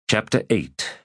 Chapter 8.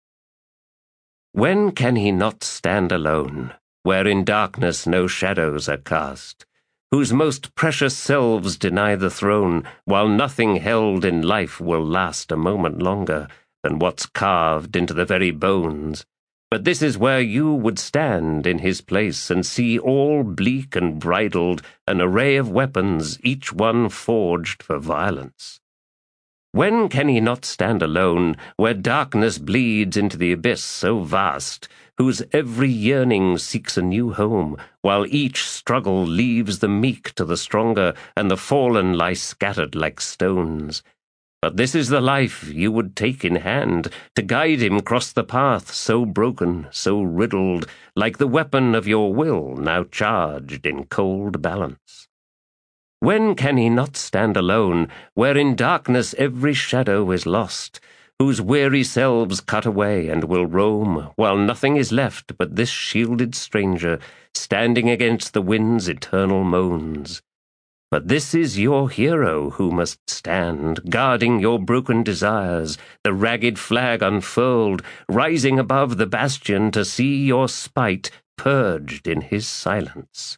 When can he not stand alone, where in darkness no shadows are cast, whose most precious selves deny the throne, while nothing held in life will last a moment longer than what's carved into the very bones? But this is where you would stand in his place and see all bleak and bridled, an array of weapons, each one forged for violence. When can he not stand alone, where darkness bleeds into the abyss so vast, whose every yearning seeks a new home, while each struggle leaves the meek to the stronger, and the fallen lie scattered like stones? But this is the life you would take in hand, to guide him cross the path so broken, so riddled, like the weapon of your will now charged in cold balance. When can he not stand alone, where in darkness every shadow is lost, whose weary selves cut away and will roam, while nothing is left but this shielded stranger, standing against the wind's eternal moans? But this is your hero who must stand, guarding your broken desires, the ragged flag unfurled, rising above the bastion to see your spite purged in his silence.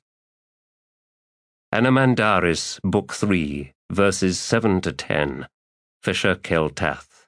Anamandaris, Book 3, verses 7 to 10. Fisher Keltath.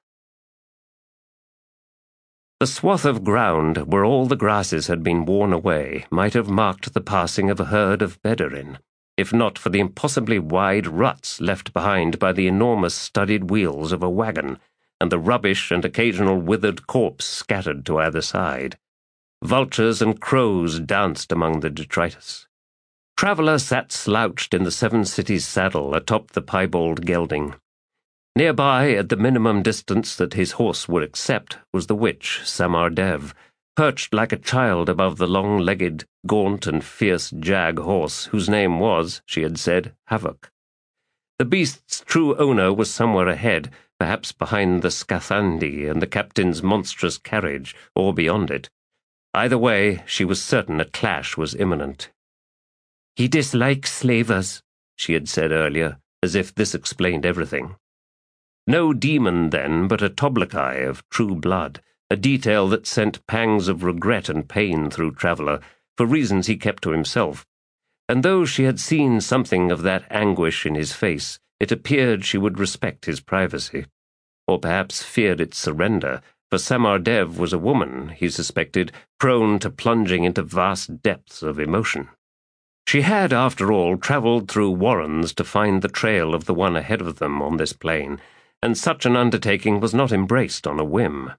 The swath of ground where all the grasses had been worn away might have marked the passing of a herd of Bedurin, if not for the impossibly wide ruts left behind by the enormous studded wheels of a wagon, and the rubbish and occasional withered corpse scattered to either side. Vultures and crows danced among the detritus. Traveller sat slouched in the Seven Cities saddle atop the piebald gelding. Nearby, at the minimum distance that his horse would accept, was the witch, Samar Dev, perched like a child above the long-legged, gaunt and fierce jag horse, whose name was, she had said, Havoc. The beast's true owner was somewhere ahead, perhaps behind the Skathandi and the captain's monstrous carriage, or beyond it. Either way, she was certain a clash was imminent. "He dislikes slavers," she had said earlier, as if this explained everything. No demon, then, but a Toblakai of true blood, a detail that sent pangs of regret and pain through Traveller, for reasons he kept to himself. And though she had seen something of that anguish in his face, it appeared she would respect his privacy. Or perhaps feared its surrender, for Samar Dev was a woman, he suspected, prone to plunging into vast depths of emotion. She had, after all, travelled through warrens to find the trail of the one ahead of them on this plain, and such an undertaking was not embraced on a whim.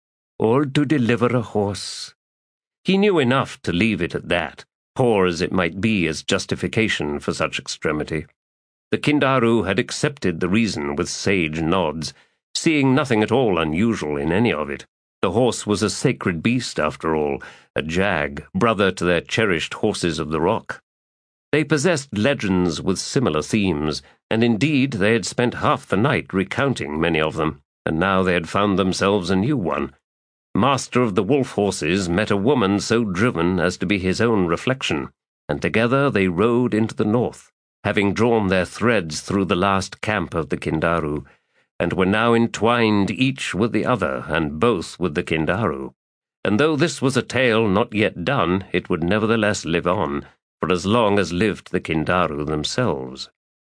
Or to deliver a horse. He knew enough to leave it at that, poor as it might be as justification for such extremity. The Kindaru had accepted the reason with sage nods, seeing nothing at all unusual in any of it. The horse was a sacred beast, after all, a jag, brother to their cherished horses of the rock. They possessed legends with similar themes, and indeed they had spent half the night recounting many of them, and now they had found themselves a new one. Master of the wolf horses met a woman so driven as to be his own reflection, and together they rode into the north, having drawn their threads through the last camp of the Kindaru, and were now entwined each with the other, and both with the Kindaru. And though this was a tale not yet done, it would nevertheless live on, for as long as lived the Kindaru themselves.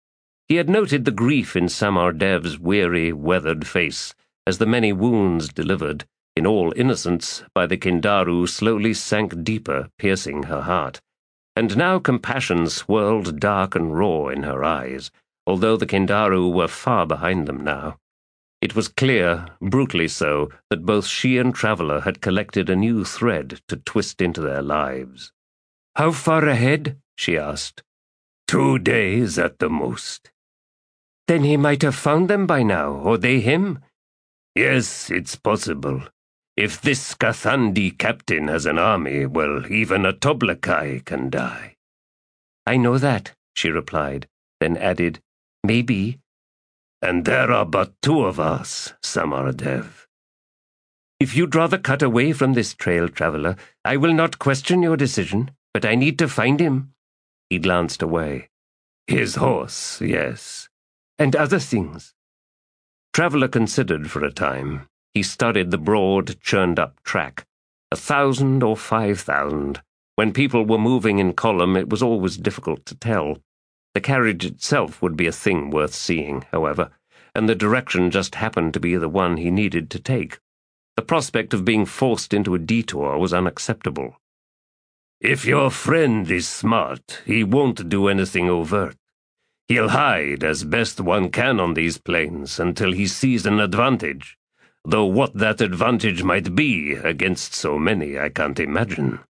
He had noted the grief in Samar Dev's weary, weathered face, as the many wounds delivered, in all innocence, by the Kindaru slowly sank deeper, piercing her heart. And now compassion swirled dark and raw in her eyes, although the Kindaru were far behind them now. It was clear, brutally so, that both she and Traveller had collected a new thread to twist into their lives. "How far ahead?" she asked. 2 days at the most." "Then he might have found them by now, or they him?" "Yes, it's possible. If this Skathandi captain has an army, well, even a Toblakai can die." "I know that," she replied, then added, "Maybe." "And there are but 2 of us, Samar Dev." "If you'd rather cut away from this trail, Traveller, I will not question your decision, but I need to find him." He glanced away. "His horse, yes." "And other things." Traveller considered for a time. He studied the broad, churned-up track. 1,000 or 5,000. When people were moving in column, it was always difficult to tell. The carriage itself would be a thing worth seeing, however, and the direction just happened to be the one he needed to take. The prospect of being forced into a detour was unacceptable. If your friend is smart, he won't do anything overt. He'll hide as best one can on these plains until he sees an advantage, though what that advantage might be against so many I can't imagine.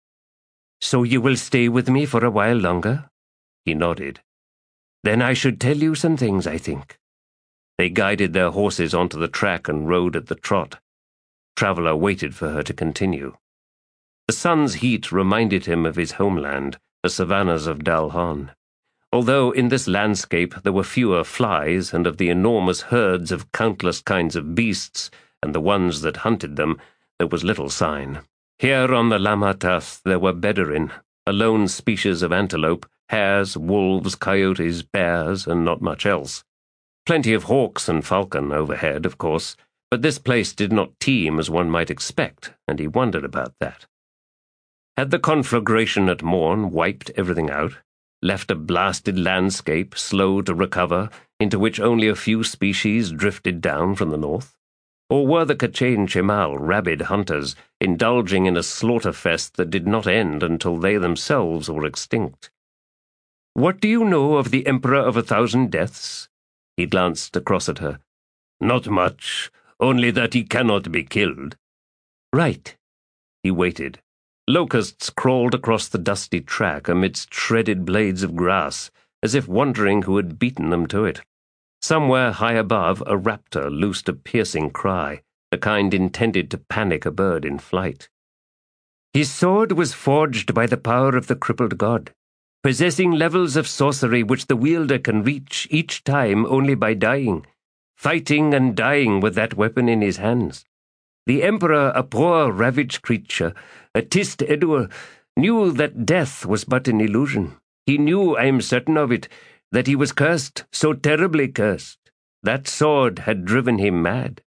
So you will stay with me for a while longer? He nodded. Then I should tell you some things, I think. They guided their horses onto the track and rode at the trot. Traveller waited for her to continue. The sun's heat reminded him of his homeland, the savannas of Dalhon. Although in this landscape there were fewer flies, and of the enormous herds of countless kinds of beasts, and the ones that hunted them, there was little sign. Here on the Lamatas there were Bedurin, a lone species of antelope, hares, wolves, coyotes, bears, and not much else. Plenty of hawks and falcon overhead, of course, but this place did not teem as one might expect, and he wondered about that. Had the conflagration at morn wiped everything out, left a blasted landscape slow to recover, into which only a few species drifted down from the north? Or were the Kachin Chemal rabid hunters indulging in a slaughter-fest that did not end until they themselves were extinct? What do you know of the Emperor of 1,000 Deaths? He glanced across at her. Not much, only that he cannot be killed. Right. He waited. Locusts crawled across the dusty track amidst shredded blades of grass, as if wondering who had beaten them to it. Somewhere high above, a raptor loosed a piercing cry, the kind intended to panic a bird in flight. His sword was forged by the power of the crippled god, possessing levels of sorcery which the wielder can reach each time only by dying, fighting and dying with that weapon in his hands. The Emperor, a poor, ravaged creature, a Tist Edur, knew that death was but an illusion. He knew, I am certain of it, that he was cursed, so terribly cursed. That sword had driven him mad.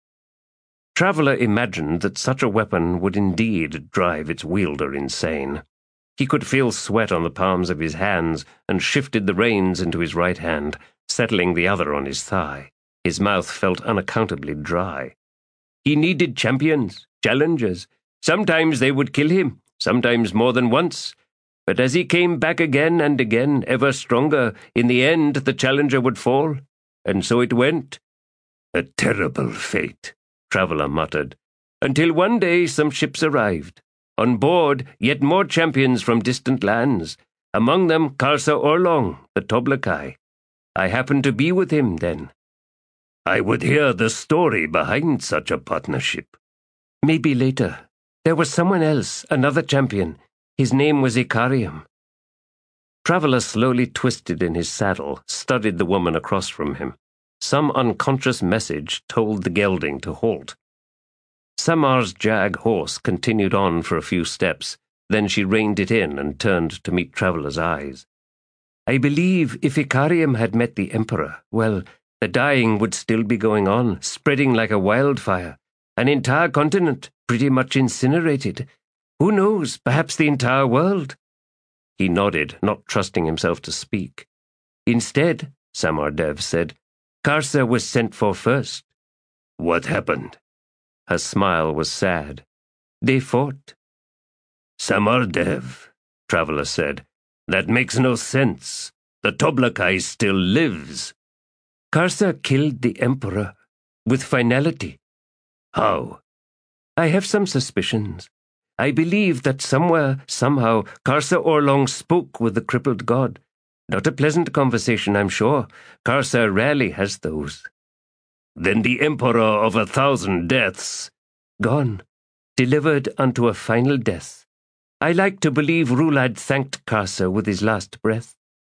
Traveller imagined that such a weapon would indeed drive its wielder insane. He could feel sweat on the palms of his hands and shifted the reins into his right hand, settling the other on his thigh. His mouth felt unaccountably dry. He needed champions, challengers. Sometimes they would kill him, sometimes more than once. But as he came back again and again, ever stronger, in the end the challenger would fall. And so it went. A terrible fate, Traveller muttered, until one day some ships arrived. On board, yet more champions from distant lands, among them Karsa Orlong, the Toblakai. I happened to be with him then. I would hear the story behind such a partnership. Maybe later. There was someone else, another champion. His name was Icarium. Traveller slowly twisted in his saddle, studied the woman across from him. Some unconscious message told the gelding to halt. Samar's jag horse continued on for a few steps, then she reined it in and turned to meet Traveller's eyes. I believe if Icarium had met the Emperor, well, the dying would still be going on, spreading like a wildfire. An entire continent, pretty much incinerated. Who knows, perhaps the entire world? He nodded, not trusting himself to speak. Instead, Samar Dev said, Karsa was sent for first. What happened? Her smile was sad. They fought. Samar Dev, Traveller said. That makes no sense. The Toblakai still lives. Karsa killed the Emperor with finality. How? I have some suspicions. I believe that somewhere, somehow, Karsa Orlong spoke with the crippled god. Not a pleasant conversation, I'm sure. Karsa rarely has those. Then the Emperor of 1,000 Deaths. Gone. Delivered unto a final death. I like to believe Rulad thanked Karsa with his last breath.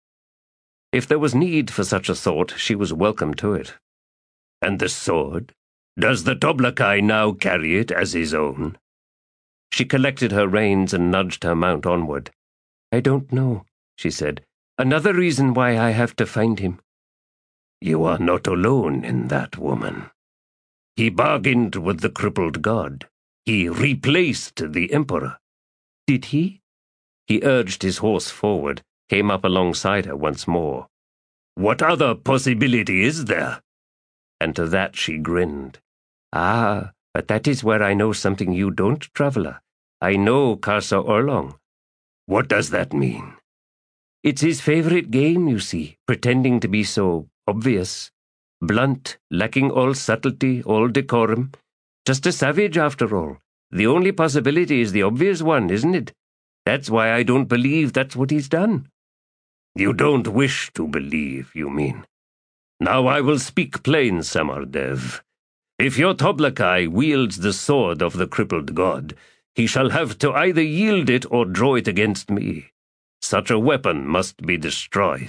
If there was need for such a thought, she was welcome to it. And the sword? Does the Toblakai now carry it as his own? She collected her reins and nudged her mount onward. I don't know, she said. Another reason why I have to find him. You are not alone in that, woman. He bargained with the crippled god. He replaced the emperor. Did he? He urged his horse forward, came up alongside her once more. What other possibility is there? And to that she grinned. Ah, but that is where I know something you don't, traveller. I know Karsa Orlong. What does that mean? It's his favourite game, you see, pretending to be so obvious. Blunt, lacking all subtlety, all decorum. Just a savage, after all. The only possibility is the obvious one, isn't it? That's why I don't believe that's what he's done. You don't wish to believe, you mean. Now I will speak plain, Samardev. If your Toblakai wields the sword of the crippled god, he shall have to either yield it or draw it against me. Such a weapon must be destroyed.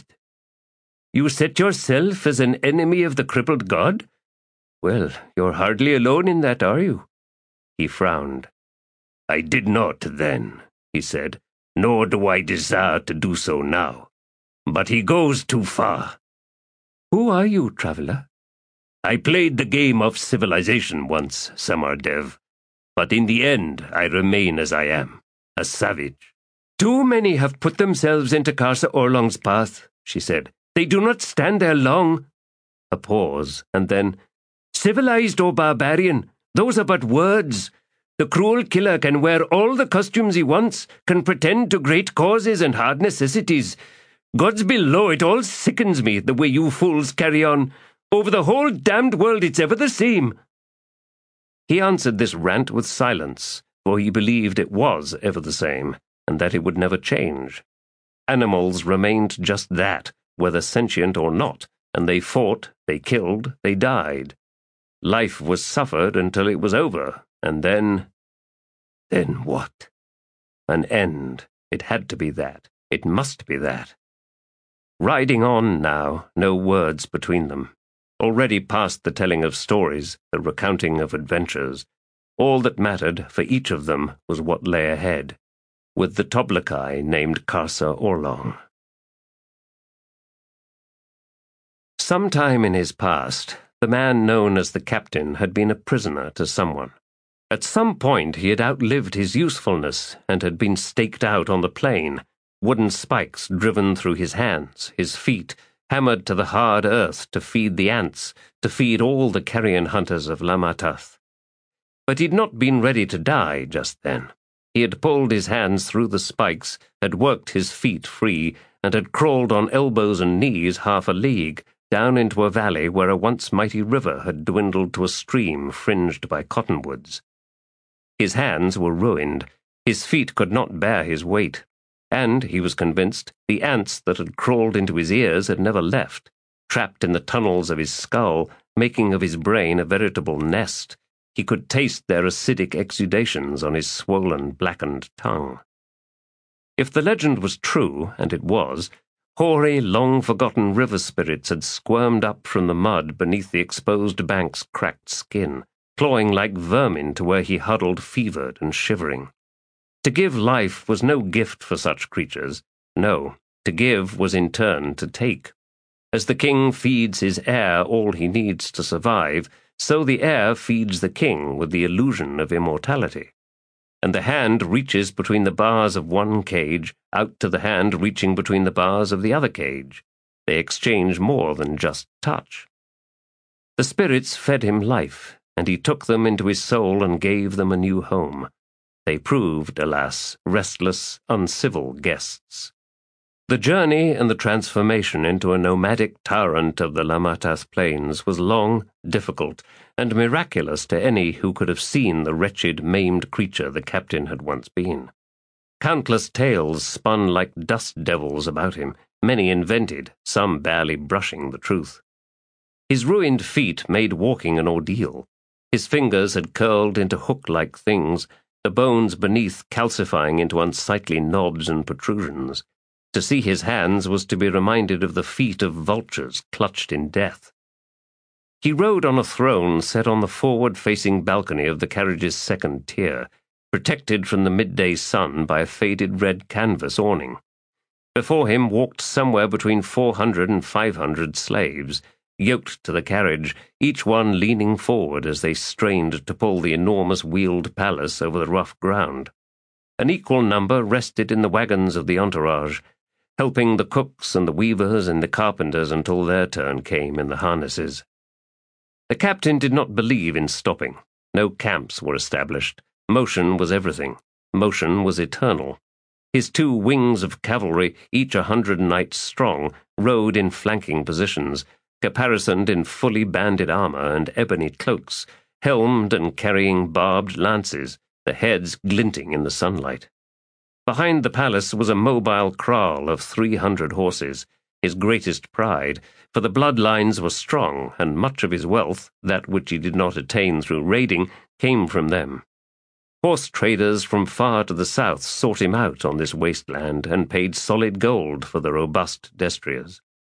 You set yourself as an enemy of the crippled god? Well, you're hardly alone in that, are you? He frowned. I did not then, he said, nor do I desire to do so now. But he goes too far. Who are you, traveller? I played the game of civilization once, Samardev. But in the end, I remain as I am, a savage. Too many have put themselves into Karsa Orlong's path, she said. They do not stand there long. A pause, and then, civilized or barbarian, those are but words. The cruel killer can wear all the costumes he wants, can pretend to great causes and hard necessities. Gods below, it all sickens me, the way you fools carry on. Over the whole damned world it's ever the same. He answered this rant with silence, for he believed it was ever the same, and that it would never change. Animals remained just that, whether sentient or not, and they fought, they killed, they died. Life was suffered until it was over, and then what? An end. It had to be that. It must be that. Riding on now, no words between them. Already past the telling of stories, the recounting of adventures. All that mattered for each of them was what lay ahead, with the Toblakai named Karsa Orlong. Sometime in his past, the man known as the captain had been a prisoner to someone. At some point he had outlived his usefulness and had been staked out on the plain, wooden spikes driven through his hands, his feet, hammered to the hard earth to feed the ants, to feed all the carrion hunters of Lamatath. But he'd not been ready to die just then. He had pulled his hands through the spikes, had worked his feet free, and had crawled on elbows and knees 1/2 league, down into a valley where a once mighty river had dwindled to a stream fringed by cottonwoods. His hands were ruined, his feet could not bear his weight, and, he was convinced, the ants that had crawled into his ears had never left, trapped in the tunnels of his skull, making of his brain a veritable nest. He could taste their acidic exudations on his swollen, blackened tongue. If the legend was true, and it was, hoary, long-forgotten river spirits had squirmed up from the mud beneath the exposed bank's cracked skin, clawing like vermin to where he huddled fevered and shivering. To give life was no gift for such creatures. No, to give was in turn to take. As the king feeds his heir all he needs to survive, so the heir feeds the king with the illusion of immortality. And the hand reaches between the bars of one cage, out to the hand reaching between the bars of the other cage. They exchange more than just touch. The spirits fed him life, and he took them into his soul and gave them a new home. They proved, alas, restless, uncivil guests. The journey and the transformation into a nomadic tyrant of the Lamatath plains was long, difficult, and miraculous to any who could have seen the wretched, maimed creature the captain had once been. Countless tales spun like dust devils about him, many invented, some barely brushing the truth. His ruined feet made walking an ordeal. His fingers had curled into hook-like things, the bones beneath calcifying into unsightly knobs and protrusions. To see his hands was to be reminded of the feet of vultures clutched in death. He rode on a throne set on the forward-facing balcony of the carriage's second tier, protected from the midday sun by a faded red canvas awning. Before him walked somewhere between 400 and 500 slaves, yoked to the carriage, each one leaning forward as they strained to pull the enormous wheeled palace over the rough ground. An equal number rested in the wagons of the entourage, helping the cooks and the weavers and the carpenters until their turn came in the harnesses. The captain did not believe in stopping. No camps were established. Motion was everything. Motion was eternal. His 2 wings of cavalry, each 100 knights strong, rode in flanking positions, caparisoned in fully banded armor and ebony cloaks, helmed and carrying barbed lances, the heads glinting in the sunlight. Behind the palace was a mobile kraal of 300 horses, his greatest pride, for the bloodlines were strong, and much of his wealth, that which he did not attain through raiding, came from them. Horse traders from far to the south sought him out on this wasteland and paid solid gold for the robust destriers.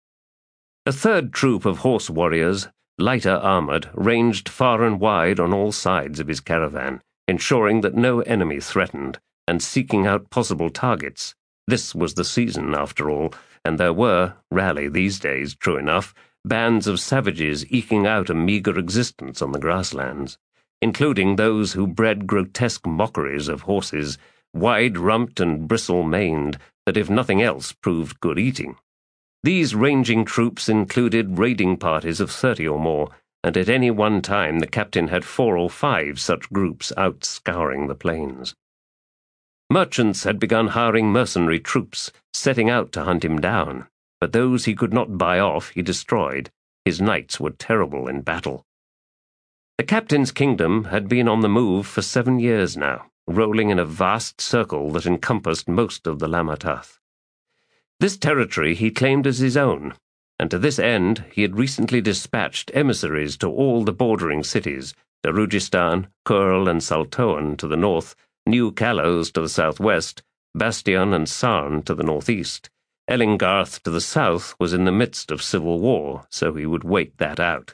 A 3rd troop of horse warriors, lighter armored, ranged far and wide on all sides of his caravan, ensuring that no enemy threatened, and seeking out possible targets. This was the season, after all, and there were, rarely these days, true enough, bands of savages eking out a meagre existence on the grasslands, including those who bred grotesque mockeries of horses, wide-rumped and bristle-maned, that if nothing else proved good eating. These ranging troops included raiding parties of 30 or more, and at any one time the captain had 4 or 5 such groups out scouring the plains. Merchants had begun hiring mercenary troops, setting out to hunt him down, but those he could not buy off he destroyed. His knights were terrible in battle. The captain's kingdom had been on the move for 7 years now, rolling in a vast circle that encompassed most of the Lamatath. This territory he claimed as his own, and to this end he had recently dispatched emissaries to all the bordering cities, Darujistan, Kurl and Saltoan to the north, New Kalos to the southwest, Bastion and Sarn to the northeast. Ellingarth to the south was in the midst of civil war, so he would wait that out.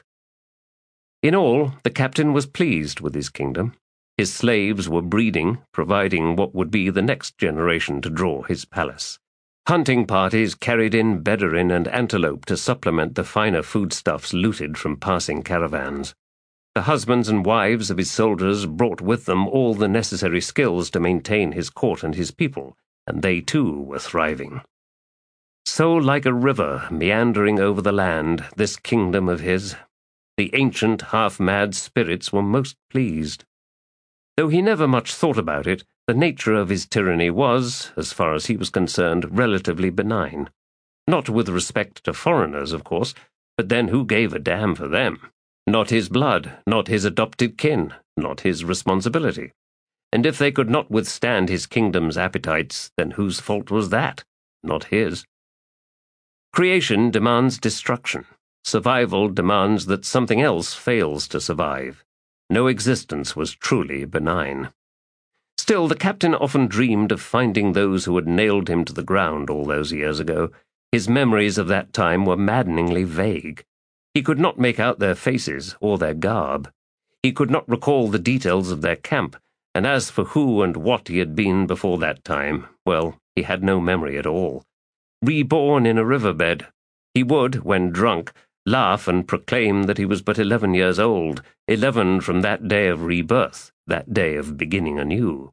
In all, the captain was pleased with his kingdom. His slaves were breeding, providing what would be the next generation to draw his palace. Hunting parties carried in beduin and antelope to supplement the finer foodstuffs looted from passing caravans. The husbands and wives of his soldiers brought with them all the necessary skills to maintain his court and his people, and they too were thriving. So like a river meandering over the land, this kingdom of his, the ancient half-mad spirits were most pleased. Though he never much thought about it, the nature of his tyranny was, as far as he was concerned, relatively benign. Not with respect to foreigners, of course, but then who gave a damn for them? Not his blood, not his adopted kin, not his responsibility. And if they could not withstand his kingdom's appetites, then whose fault was that? Not his. Creation demands destruction. Survival demands that something else fails to survive. No existence was truly benign. Still, the captain often dreamed of finding those who had nailed him to the ground all those years ago. His memories of that time were maddeningly vague. He could not make out their faces or their garb. He could not recall the details of their camp, and as for who and what he had been before that time, well, he had no memory at all. Reborn in a riverbed, he would, when drunk, laugh and proclaim that he was but 11 years old, 11 from that day of rebirth, that day of beginning anew.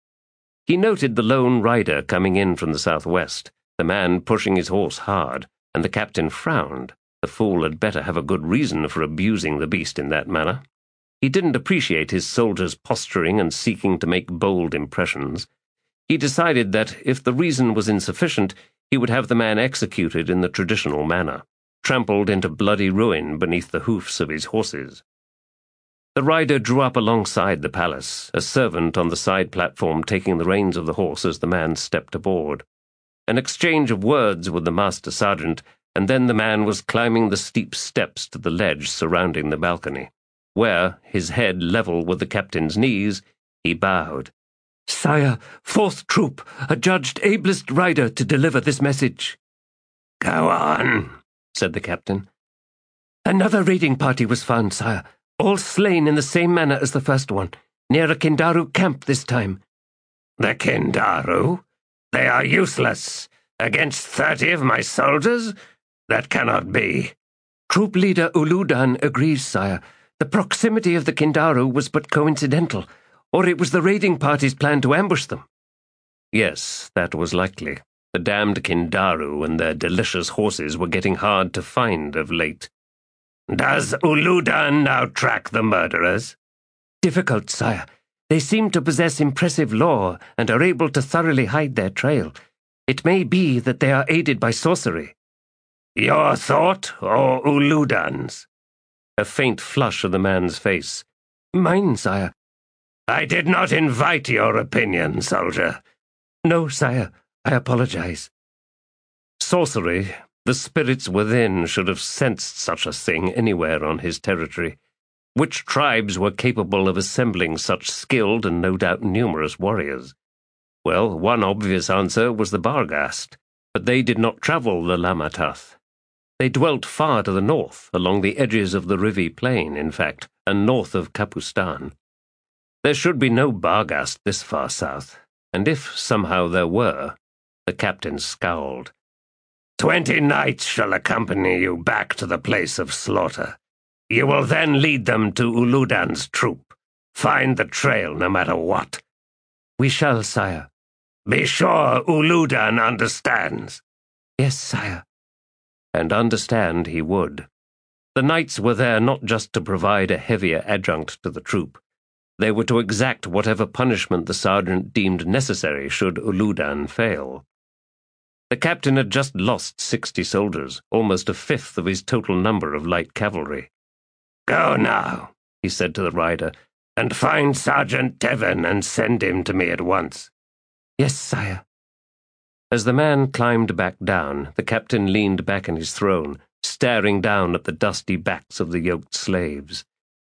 He noted the lone rider coming in from the southwest, the man pushing his horse hard, and the captain frowned. The fool had better have a good reason for abusing the beast in that manner. He didn't appreciate his soldiers posturing and seeking to make bold impressions. He decided that, if the reason was insufficient, he would have the man executed in the traditional manner, trampled into bloody ruin beneath the hoofs of his horses. The rider drew up alongside the palace, a servant on the side platform taking the reins of the horse as the man stepped aboard. An exchange of words with the master sergeant, and then the man was climbing the steep steps to the ledge surrounding the balcony, where, his head level with the captain's knees, he bowed. "Sire, 4th Troop, adjudged ablest rider to deliver this message." "Go on," said the captain. "Another raiding party was found, sire, all slain in the same manner as the first one, near a Kindaru camp this time." "The Kindaru? They are useless. Against 30 of my soldiers? That cannot be." Troop leader Uludan agrees, sire. The proximity of the Kindaru was but coincidental, or it was the raiding party's plan to ambush them. Yes, that was likely. The damned Kindaru and their delicious horses were getting hard to find of late. Does Uludan now track the murderers? Difficult, sire. They seem to possess impressive lore and are able to thoroughly hide their trail. It may be that they are aided by sorcery. Your thought, or Uludan's? A faint flush of the man's face. Mine, sire. I did not invite your opinion, soldier. No, sire. I apologize. Sorcery. The spirits within should have sensed such a thing anywhere on his territory. Which tribes were capable of assembling such skilled and no doubt numerous warriors? Well, one obvious answer was the Barghast, but they did not travel the Lamatath. They dwelt far to the north, along the edges of the Rivi Plain, in fact, and north of Kapustan. There should be no Barghast this far south, and if somehow there were, the captain scowled. 20 knights shall accompany you back to the place of slaughter. You will then lead them to Uludan's troop. Find the trail no matter what. We shall, sire. Be sure Uludan understands. Yes, sire. And understand he would. The knights were there not just to provide a heavier adjunct to the troop. They were to exact whatever punishment the sergeant deemed necessary should Uludan fail. The captain had just lost 60 soldiers, almost a fifth of his total number of light cavalry. Go now, he said to the rider, and find Sergeant Tevin and send him to me at once. Yes, sire. As the man climbed back down, the captain leaned back in his throne, staring down at the dusty backs of the yoked slaves.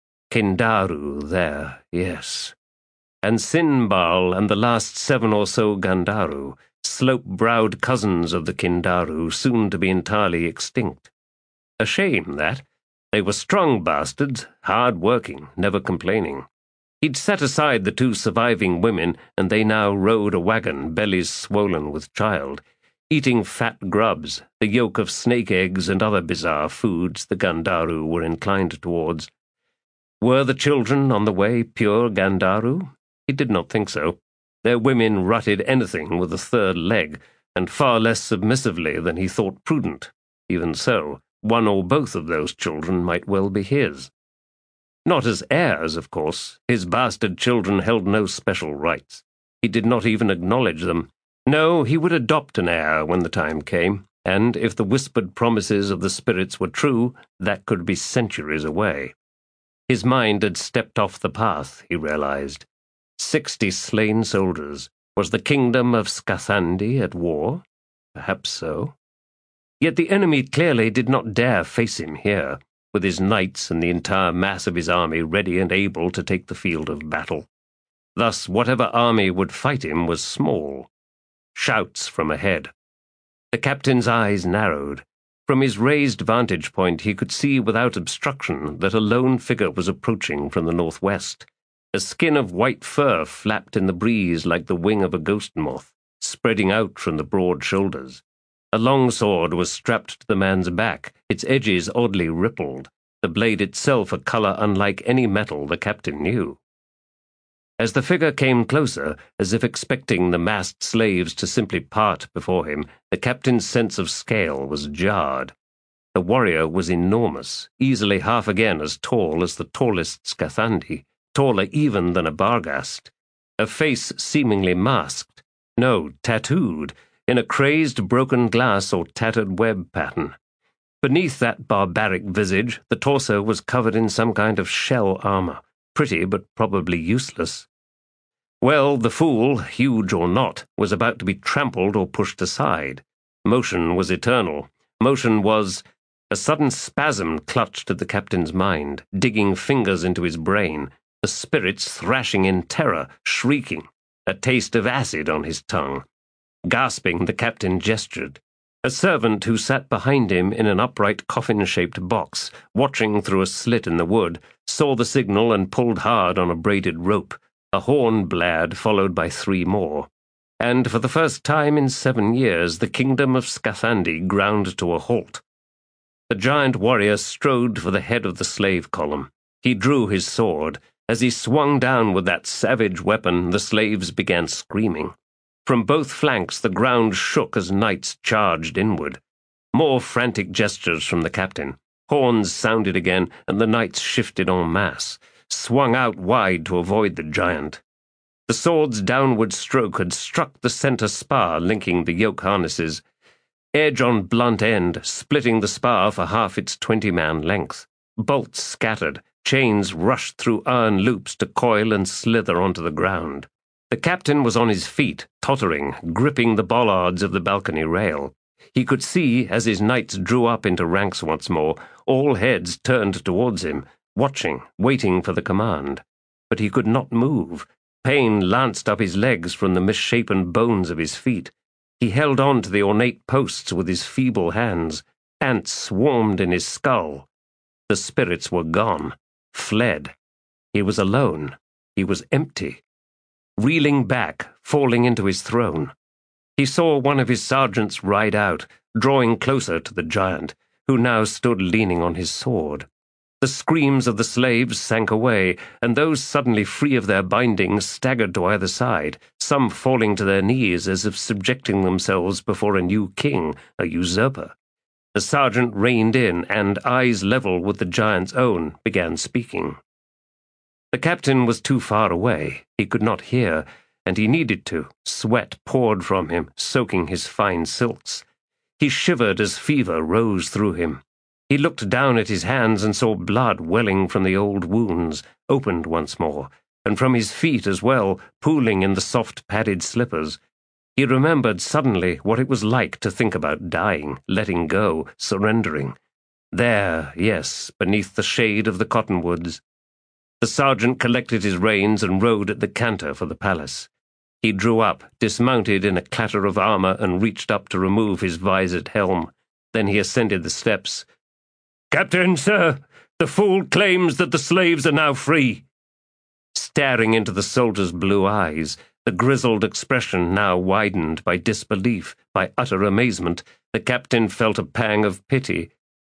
Kindaru there, yes. And Sinbal and the last 7 or so Gandaru, slope-browed cousins of the Kindaru, soon to be entirely extinct. A shame, that. They were strong bastards, hard-working, never complaining. He'd set aside the 2 surviving women, and they now rode a wagon, bellies swollen with child, eating fat grubs, the yolk of snake eggs and other bizarre foods the Gandaru were inclined towards. Were the children on the way pure Gandaru? He did not think so. Their women rutted anything with a 3rd leg, and far less submissively than he thought prudent. Even so, one or both of those children might well be his. Not as heirs, of course. His bastard children held no special rights. He did not even acknowledge them. No, he would adopt an heir when the time came, and if the whispered promises of the spirits were true, that could be centuries away. His mind had stepped off the path, he realized. 60 slain soldiers. Was the kingdom of Skathandi at war? Perhaps so. Yet the enemy clearly did not dare face him here, with his knights and the entire mass of his army ready and able to take the field of battle. Thus, whatever army would fight him was small. Shouts from ahead. The captain's eyes narrowed. From his raised vantage point he could see without obstruction that a lone figure was approaching from the northwest. A skin of white fur flapped in the breeze like the wing of a ghost moth, spreading out from the broad shoulders. A long sword was strapped to the man's back, its edges oddly rippled, the blade itself a color unlike any metal the captain knew. As the figure came closer, as if expecting the massed slaves to simply part before him, the captain's sense of scale was jarred. The warrior was enormous, easily half again as tall as the tallest Skathandi, taller even than a Barghast. A face seemingly masked, no, tattooed, in a crazed broken glass or tattered web pattern. Beneath that barbaric visage, the torso was covered in some kind of shell armor, pretty but probably useless. Well, the fool, huge or not, was about to be trampled or pushed aside. Motion was eternal. Motion was... A sudden spasm clutched at the captain's mind, digging fingers into his brain, the spirits thrashing in terror, shrieking, a taste of acid on his tongue. Gasping, the captain gestured. A servant who sat behind him in an upright coffin-shaped box, watching through a slit in the wood, saw the signal and pulled hard on a braided rope. A horn blared, followed by 3 more. And for the first time in 7 years, the kingdom of Skathandi ground to a halt. The giant warrior strode for the head of the slave column. He drew his sword. As he swung down with that savage weapon, the slaves began screaming. From both flanks the ground shook as knights charged inward. More frantic gestures from the captain. Horns sounded again, and the knights shifted en masse, swung out wide to avoid the giant. The sword's downward stroke had struck the center spar linking the yoke harnesses, edge on blunt end, splitting the spar for half its 20-man length. Bolts scattered, chains rushed through iron loops to coil and slither onto the ground. The captain was on his feet, tottering, gripping the bollards of the balcony rail. He could see, as his knights drew up into ranks once more, all heads turned towards him, watching, waiting for the command. But he could not move. Pain lanced up his legs from the misshapen bones of his feet. He held on to the ornate posts with his feeble hands. Ants swarmed in his skull. The spirits were gone, fled. He was alone. He was empty. Reeling back, falling into his throne. He saw one of his sergeants ride out, drawing closer to the giant, who now stood leaning on his sword. The screams of the slaves sank away, and those suddenly free of their bindings staggered to either side, some falling to their knees as if subjecting themselves before a new king, a usurper. The sergeant reined in and, eyes level with the giant's own, began speaking. The captain was too far away. He could not hear, and he needed to. Sweat poured from him, soaking his fine silks. He shivered as fever rose through him. He looked down at his hands and saw blood welling from the old wounds, opened once more, and from his feet as well, pooling in the soft padded slippers. He remembered suddenly what it was like to think about dying, letting go, surrendering. There, yes, beneath the shade of the cottonwoods. The sergeant collected his reins and rode at the canter for the palace. He drew up, dismounted in a clatter of armor, and reached up to remove his visored helm. Then he ascended the steps. "Captain, sir, the fool claims that the slaves are now free." Staring into the soldier's blue eyes, the grizzled expression now widened by disbelief, by utter amazement, the captain felt a pang of pity.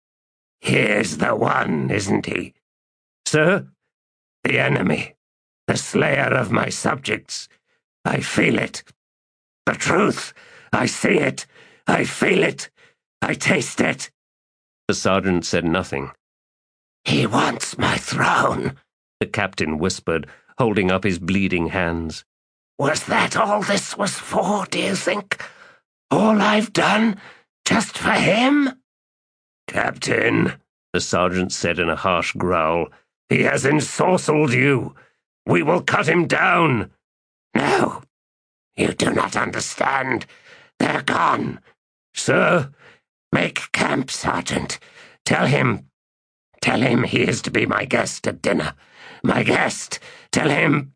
"Here's the one, isn't he?" "Sir?" "The enemy, the slayer of my subjects. I feel it. The truth. I see it. I feel it. I taste it." The sergeant said nothing. "He wants my throne," the captain whispered, holding up his bleeding hands. "Was that all this was for, do you think? All I've done, just for him?" "Captain," the sergeant said in a harsh growl, "he has ensorcelled you. We will cut him down." "No, you do not understand. They're gone." "Sir?" "Make camp, Sergeant. Tell him he is to be my guest at dinner. My guest. Tell him,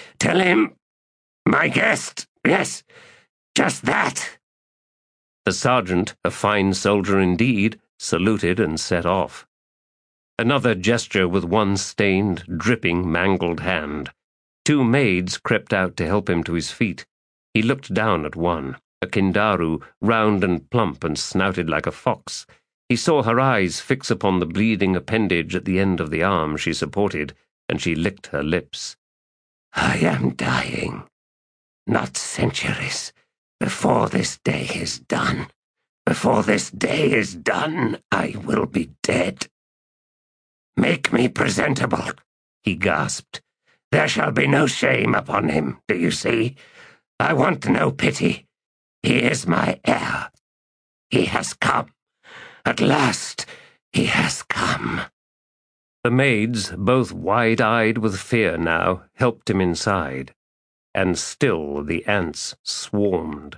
my guest. Yes, just that." The sergeant, a fine soldier indeed, saluted and set off. Another gesture with one stained, dripping, mangled hand. Two maids crept out to help him to his feet. He looked down at one, a Kindaru, round and plump and snouted like a fox. He saw her eyes fix upon the bleeding appendage at the end of the arm she supported, and she licked her lips. "I am dying. Not centuries. Before this day is done. Before this day is done, I will be dead." "Make me presentable," he gasped. "There shall be no shame upon him, do you see? I want no pity. He is my heir. He has come. At last, he has come." The maids, both wide-eyed with fear now, helped him inside. And still the ants swarmed.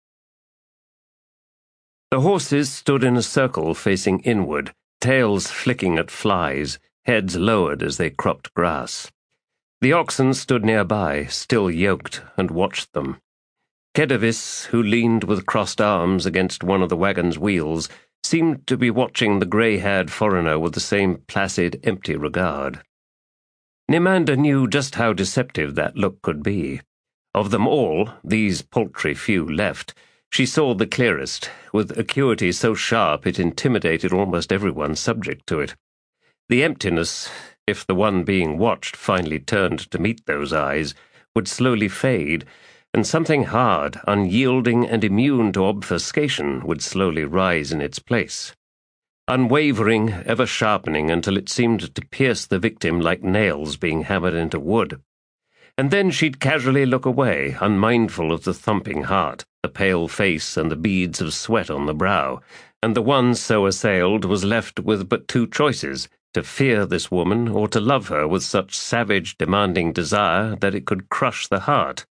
The horses stood in a circle facing inward, tails flicking at flies, heads lowered as they cropped grass. The oxen stood nearby, still yoked, and watched them. Kedavis, who leaned with crossed arms against one of the wagon's wheels, seemed to be watching the grey-haired foreigner with the same placid, empty regard. Nimander knew just how deceptive that look could be. Of them all, these paltry few left, She saw the clearest, with acuity so sharp it intimidated almost everyone subject to it. The emptiness, if the one being watched finally turned to meet those eyes, would slowly fade, and something hard, unyielding, and immune to obfuscation would slowly rise in its place. Unwavering, ever sharpening until it seemed to pierce the victim like nails being hammered into wood. And then she'd casually look away, unmindful of the thumping heart, the pale face, and the beads of sweat on the brow, and the one so assailed was left with but two choices, to fear this woman or to love her with such savage, demanding desire that it could crush the heart.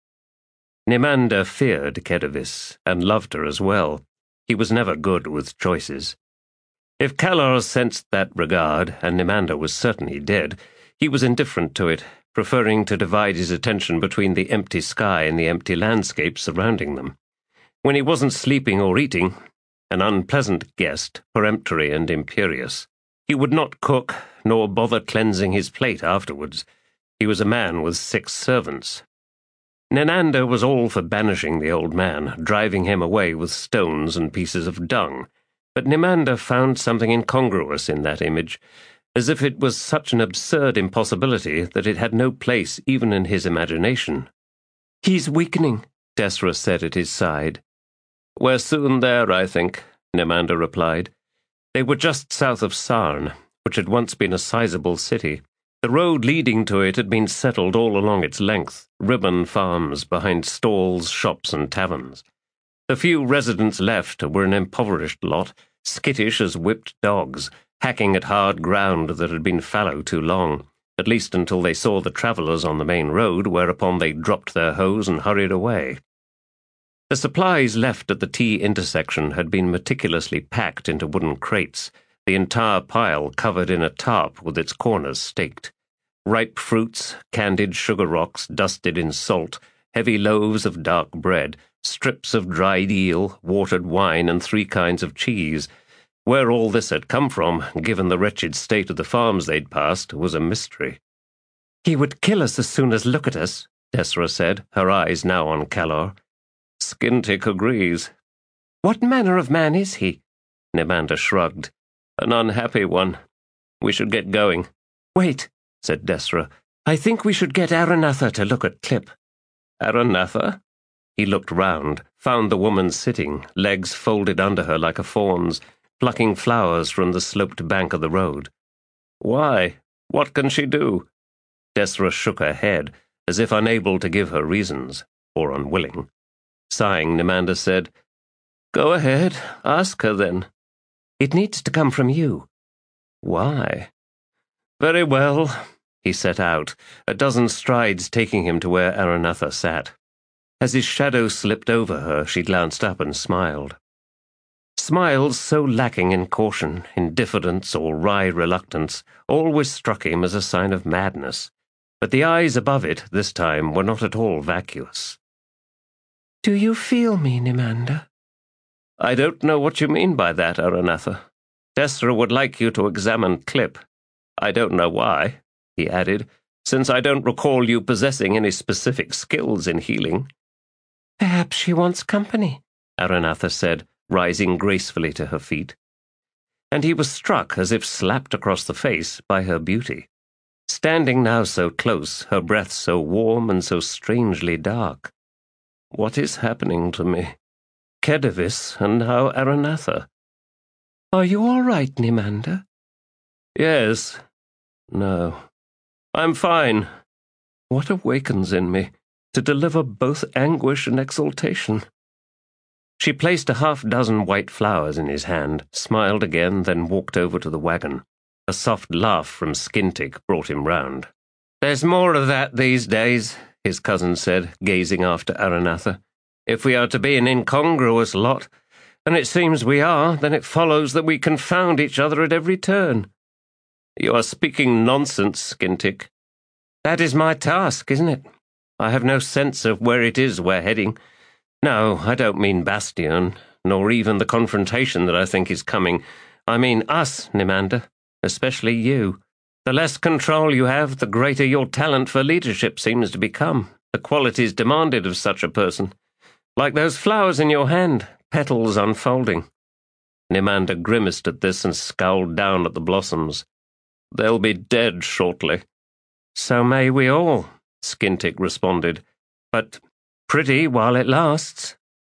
Nimander feared Kedavis, and loved her as well. He was never good with choices. If Kallar sensed that regard, and Nimander was certainly dead, he was indifferent to it, preferring to divide his attention between the empty sky and the empty landscape surrounding them. When he wasn't sleeping or eating, an unpleasant guest, peremptory and imperious, he would not cook, nor bother cleansing his plate afterwards. He was a man with 6 servants. Nenander was all for banishing the old man, driving him away with stones and pieces of dung, but Nimander found something incongruous in that image, as if it was such an absurd impossibility that it had no place even in his imagination. "He's weakening," Desra said at his side. "We're soon there, I think," Nimander replied. They were just south of Sarn, which had once been a sizable city. The road leading to it had been settled all along its length, ribbon farms behind stalls, shops, and taverns. The few residents left were an impoverished lot, skittish as whipped dogs, hacking at hard ground that had been fallow too long, at least until they saw the travellers on the main road, whereupon they dropped their hoes and hurried away. The supplies left at the T intersection had been meticulously packed into wooden crates, the entire pile covered in a tarp with its corners staked. Ripe fruits, candied sugar rocks dusted in salt, heavy loaves of dark bread, strips of dried eel, watered wine, and 3 kinds of cheese. Where all this had come from, given the wretched state of the farms they'd passed, was a mystery. "He would kill us as soon as look at us," Desra said, her eyes now on Kallar. "Skintic agrees." "What manner of man is he?" Nimander shrugged. "An unhappy one. We should get going." "Wait," said Desra. "I think we should get Aranatha to look at Clip." "Aranatha?" He looked round, found the woman sitting, legs folded under her like a fawn's, plucking flowers from the sloped bank of the road. "Why? What can she do?" Desra shook her head, as if unable to give her reasons, or unwilling. Sighing, Nimander said, "Go ahead, ask her then." "It needs to come from you." "Why?" "Very well." He set out, a dozen strides taking him to where Aranatha sat. As his shadow slipped over her, she glanced up and smiled. Smiles so lacking in caution, in diffidence, or wry reluctance always struck him as a sign of madness, but the eyes above it this time were not at all vacuous. "Do you feel me, Nimander?" "I don't know what you mean by that, Aranatha. Desra would like you to examine Clip. I don't know why," he added, "since I don't recall you possessing any specific skills in healing." "Perhaps she wants company," Aranatha said, rising gracefully to her feet. And he was struck, as if slapped across the face, by her beauty. Standing now so close, her breath so warm and so strangely dark. What is happening to me? Kedavis, and now Aranatha. "Are you all right, Nimander?" "Yes. No. I'm fine. What awakens in me? To deliver both anguish and exultation." She placed a 6 white flowers in his hand, smiled again, then walked over to the wagon. A soft laugh from Skintic brought him round. "There's more of that these days," his cousin said, gazing after Aranatha. "If we are to be an incongruous lot, and it seems we are, then it follows that we confound each other at every turn." "You are speaking nonsense, Skintic." "That is my task, isn't it? I have no sense of where it is we're heading. No, I don't mean Bastion, nor even the confrontation that I think is coming. I mean us, Nimander, especially you. The less control you have, the greater your talent for leadership seems to become, the qualities demanded of such a person. Like those flowers in your hand, petals unfolding. Nimander grimaced at this and scowled down at the blossoms. They'll be dead shortly. So may we all, Skintick responded, but pretty while it lasts.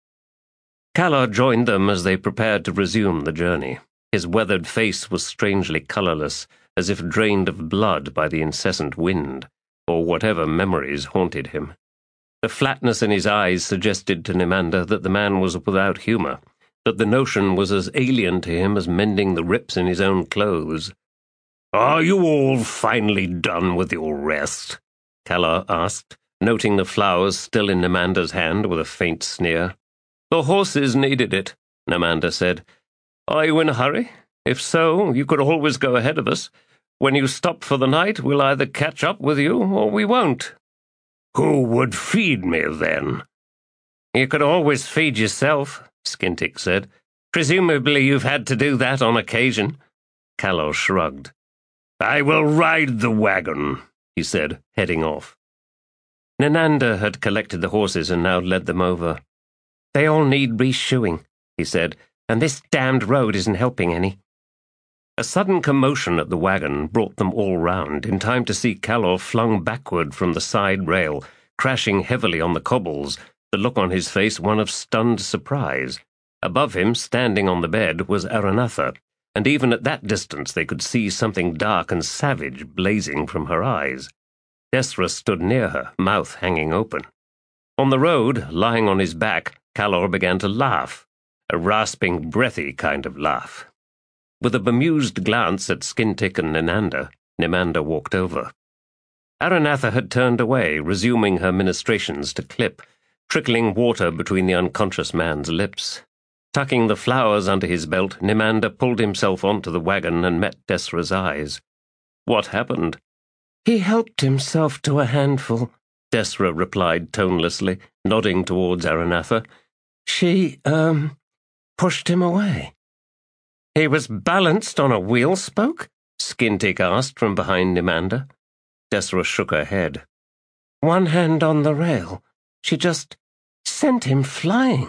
Calor joined them as they prepared to resume the journey. His weathered face was strangely colourless, as if drained of blood by the incessant wind, or whatever memories haunted him. The flatness in his eyes suggested to Nimander that the man was without humour, that the notion was as alien to him as mending the rips in his own clothes. "Are you all finally done with your rest?" Calor asked, noting the flowers still in Nimander's hand with a faint sneer. "The horses needed it," Nimander said. "Are you in a hurry? If so, you could always go ahead of us. When you stop for the night, we'll either catch up with you or we won't." "Who would feed me, then?" "You could always feed yourself," Skintick said. "Presumably you've had to do that on occasion." Calor shrugged. "I will ride the wagon," he said, heading off. Nimander had collected the horses and now led them over. "They all need reshoeing," he said, "and this damned road isn't helping any." A sudden commotion at the wagon brought them all round, in time to see Calor flung backward from the side rail, crashing heavily on the cobbles, the look on his face one of stunned surprise. Above him, standing on the bed, was Aranatha, and even at that distance they could see something dark and savage blazing from her eyes. Desra stood near her, mouth hanging open. On the road, lying on his back, Calor began to laugh, a rasping, breathy kind of laugh. With a bemused glance at Skintick and Nimander walked over. Aranatha had turned away, resuming her ministrations to Clip, trickling water between the unconscious man's lips. Tucking the flowers under his belt, Nimander pulled himself onto the wagon and met Desra's eyes. "What happened?" "He helped himself to a handful," Desra replied tonelessly, nodding towards Aranatha. "She, pushed him away." "He was balanced on a wheel spoke?" Skintick asked from behind Nimander. Desra shook her head. "One hand on the rail. She just sent him flying."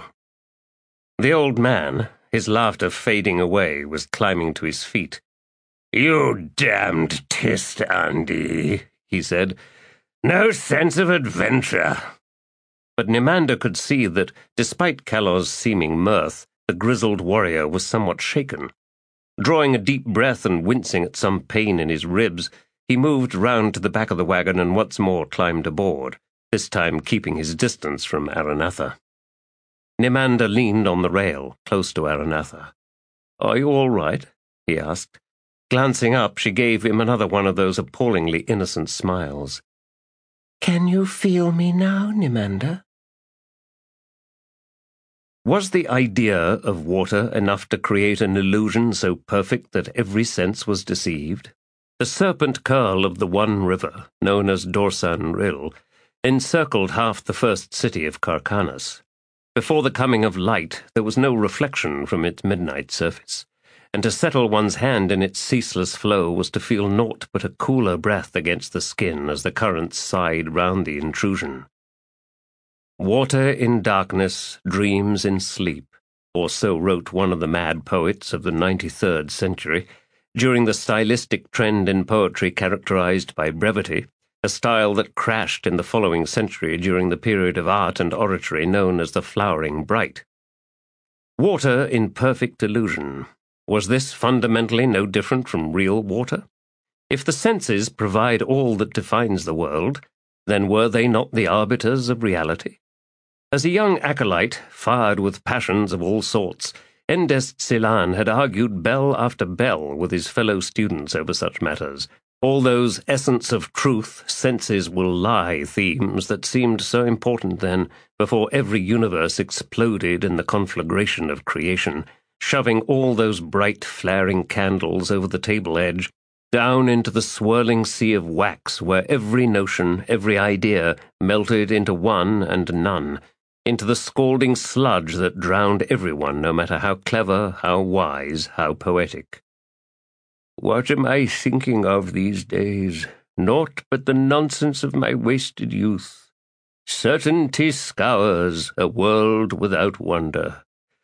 The old man, his laughter fading away, was climbing to his feet. "You damned tist, Andy," he said. "No sense of adventure." But Nimander could see that, despite Calor's seeming mirth, the grizzled warrior was somewhat shaken. Drawing a deep breath and wincing at some pain in his ribs, he moved round to the back of the wagon and once more climbed aboard, this time keeping his distance from Aranatha. Nimander leaned on the rail, close to Aranatha. "Are you all right?" he asked. Glancing up, she gave him another one of those appallingly innocent smiles. "Can you feel me now, Nimander?" Was the idea of water enough to create an illusion so perfect that every sense was deceived? The serpent curl of the one river, known as Dorsan Rill, encircled half the first city of Karkanos. Before the coming of light, there was no reflection from its midnight surface, and to settle one's hand in its ceaseless flow was to feel naught but a cooler breath against the skin as the currents sighed round the intrusion. Water in darkness, dreams in sleep, or so wrote one of the mad poets of the 93rd century, during the stylistic trend in poetry characterized by brevity, a style that crashed in the following century during the period of art and oratory known as the Flowering Bright. Water in perfect illusion. Was this fundamentally no different from real water? If the senses provide all that defines the world, then were they not the arbiters of reality? As a young acolyte, fired with passions of all sorts, Endest Silan had argued bell after bell with his fellow students over such matters, all those essence of truth, senses will lie themes that seemed so important then, before every universe exploded in the conflagration of creation, shoving all those bright, flaring candles over the table edge, down into the swirling sea of wax where every notion, every idea melted into one and none, into the scalding sludge that drowned everyone, no matter how clever, how wise, how poetic. What am I thinking of these days? Naught but the nonsense of my wasted youth. Certainty scours a world without wonder.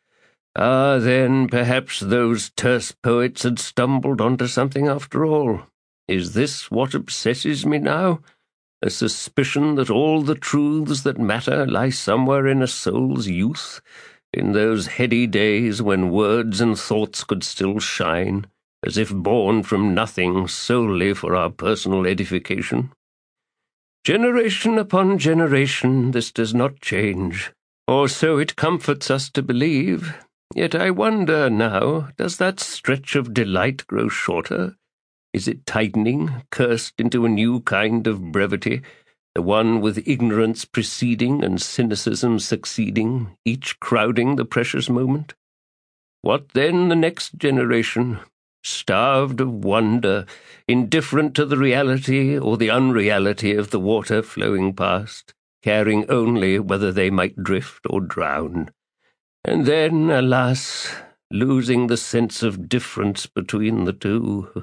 Then perhaps those terse poets had stumbled onto something after all. Is this what obsesses me now? A suspicion that all the truths that matter lie somewhere in a soul's youth, in those heady days when words and thoughts could still shine, as if born from nothing solely for our personal edification. Generation upon generation, this does not change, or so it comforts us to believe. Yet I wonder now, does that stretch of delight grow shorter? Is it tightening, cursed into a new kind of brevity, the one with ignorance preceding and cynicism succeeding, each crowding the precious moment? What then the next generation? Starved of wonder, indifferent to the reality or the unreality of the water flowing past, caring only whether they might drift or drown. And then, alas, losing the sense of difference between the two.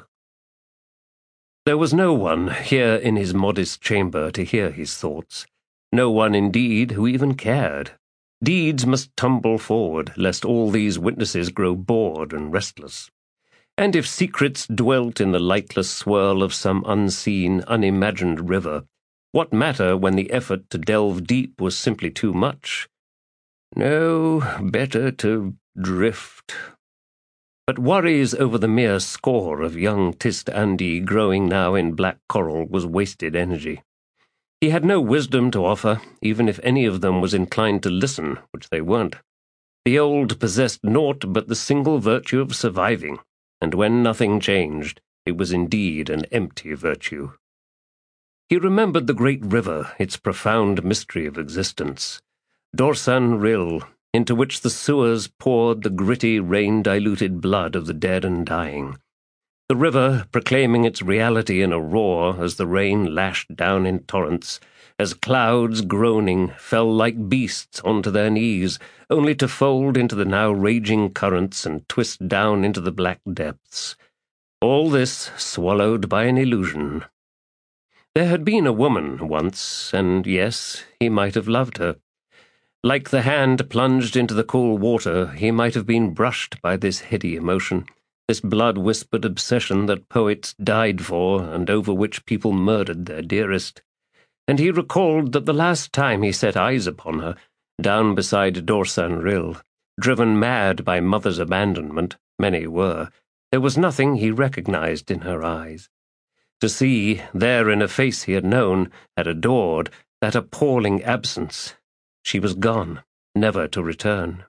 There was no one here in his modest chamber to hear his thoughts, no one indeed who even cared. Deeds must tumble forward, lest all these witnesses grow bored and restless. And if secrets dwelt in the lightless swirl of some unseen, unimagined river, what matter when the effort to delve deep was simply too much? No, better to drift. But worries over the mere score of young Tist Andi growing now in black coral was wasted energy. He had no wisdom to offer, even if any of them was inclined to listen, which they weren't. The old possessed naught but the single virtue of surviving, and when nothing changed, it was indeed an empty virtue. He remembered the great river, its profound mystery of existence. Dorsan Rill, into which the sewers poured the gritty, rain-diluted blood of the dead and dying. The river proclaiming its reality in a roar as the rain lashed down in torrents, as clouds, groaning, fell like beasts onto their knees, only to fold into the now raging currents and twist down into the black depths. All this swallowed by an illusion. There had been a woman once, and yes, he might have loved her. Like the hand plunged into the cool water, he might have been brushed by this heady emotion, this blood-whispered obsession that poets died for and over which people murdered their dearest. And he recalled that the last time he set eyes upon her, down beside Dorsan Rill, driven mad by mother's abandonment, many were, there was nothing he recognized in her eyes. To see, there in a face he had known, had adored, that appalling absence. She was gone, never to return.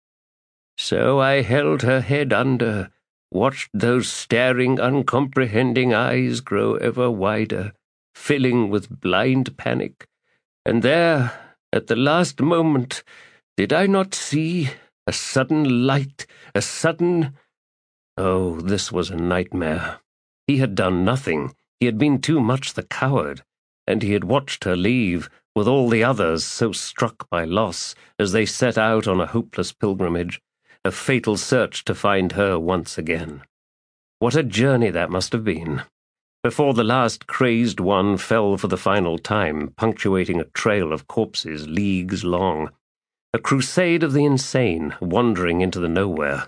So I held her head under, watched those staring, uncomprehending eyes grow ever wider, filling with blind panic, and there, at the last moment, did I not see a sudden light, a sudden— Oh, this was a nightmare. He had done nothing. He had been too much the coward, and he had watched her leave, with all the others so struck by loss, as they set out on a hopeless pilgrimage, a fatal search to find her once again. What a journey that must have been, before the last crazed one fell for the final time, punctuating a trail of corpses leagues long, a crusade of the insane wandering into the nowhere.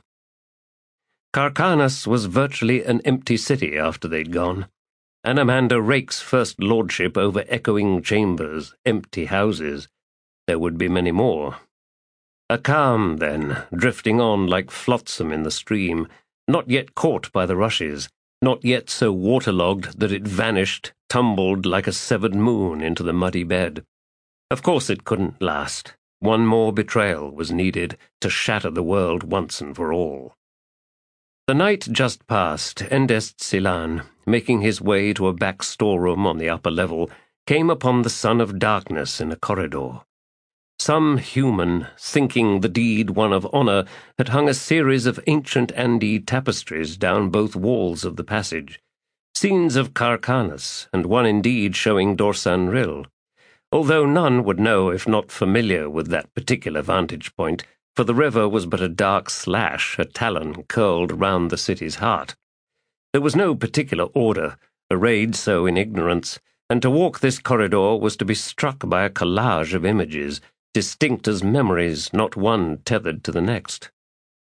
Carcanas was virtually an empty city after they'd gone. Anamander Rake's first lordship over echoing chambers, empty houses. There would be many more. A calm, then, drifting on like flotsam in the stream, not yet caught by the rushes, not yet so waterlogged that it vanished, tumbled like a severed moon into the muddy bed. Of course it couldn't last. One more betrayal was needed to shatter the world once and for all. The night just passed, Endest Silan, making his way to a back storeroom on the upper level, came upon the son of darkness in a corridor. Some human, thinking the deed one of honor, had hung a series of ancient Andi tapestries down both walls of the passage, scenes of Carcanas, and one indeed showing Dorsan Rill, although none would know if not familiar with that particular vantage point, for the river was but a dark slash, a talon curled round the city's heart. There was no particular order, arrayed so in ignorance, and to walk this corridor was to be struck by a collage of images, distinct as memories, not one tethered to the next.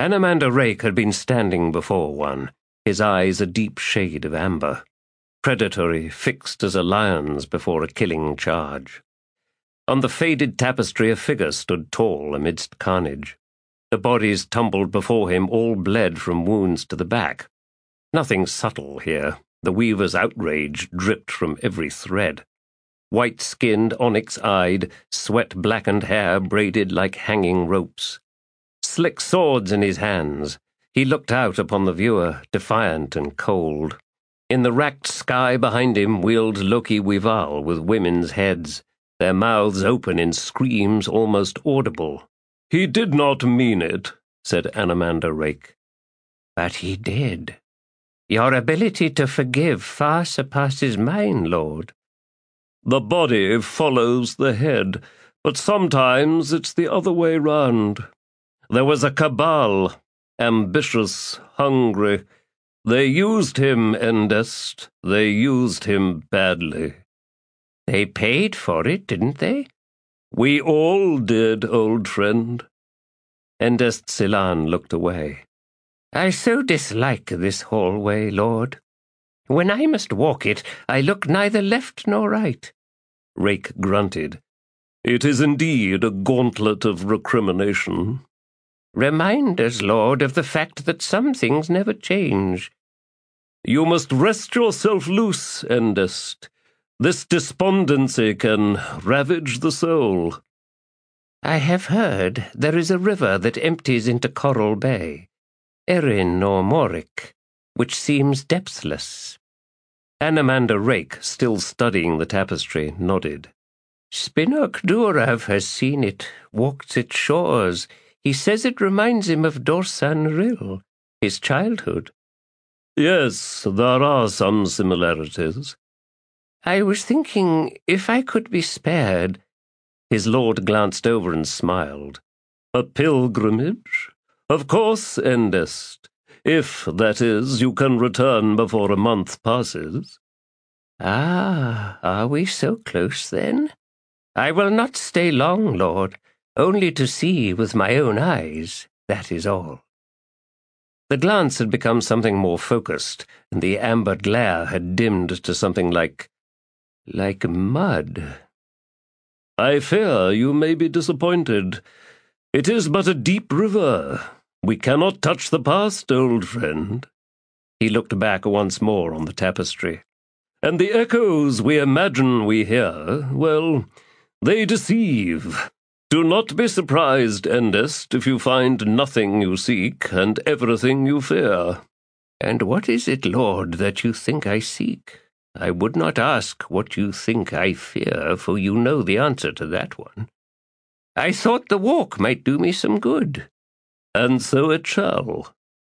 Anamander Rake had been standing before one, his eyes a deep shade of amber, predatory, fixed as a lion's before a killing charge. On the faded tapestry a figure stood tall amidst carnage. The bodies tumbled before him all bled from wounds to the back. Nothing subtle here. The weaver's outrage dripped from every thread. White-skinned, onyx-eyed, sweat-blackened hair braided like hanging ropes. Slick swords in his hands, he looked out upon the viewer, defiant and cold. In the racked sky behind him wheeled Loki Weval with women's heads, their mouths open in screams almost audible. "He did not mean it," said Anamander Rake. "But he did. Your ability to forgive far surpasses mine, Lord." "The body follows the head, but sometimes it's the other way round. There was a cabal, ambitious, hungry. They used him, Endest. They used him badly." "They paid for it, didn't they?" "We all did, old friend." Endest Silan looked away. "I so dislike this hallway, Lord. When I must walk it, I look neither left nor right." Rake grunted. "It is indeed a gauntlet of recrimination." "Remind us, Lord, of the fact that some things never change." "You must rest yourself loose, Endest. This despondency can ravage the soul." "I have heard there is a river that empties into Coral Bay, Erin or Morik, which seems depthless." Anamander Rake, still studying the tapestry, nodded. "Spinok Durav has seen it, walked its shores. He says it reminds him of Dorsan Rill, his childhood." "Yes, there are some similarities." "I was thinking if I could be spared—" His lord glanced over and smiled. "A pilgrimage? Of course, Endest. If, that is, you can return before a month passes." "Ah, are we so close then? I will not stay long, Lord, only to see with my own eyes, that is all." The glance had become something more focused, and the amber glare had dimmed to something like mud. "I fear you may be disappointed. It is but a deep river. We cannot touch the past, old friend." He looked back once more on the tapestry. "And the echoes we imagine we hear, well, they deceive. Do not be surprised, Endest, if you find nothing you seek and everything you fear." "And what is it, Lord, that you think I seek? I would not ask what you think I fear, for you know the answer to that one. I thought the walk might do me some good." "And so it shall."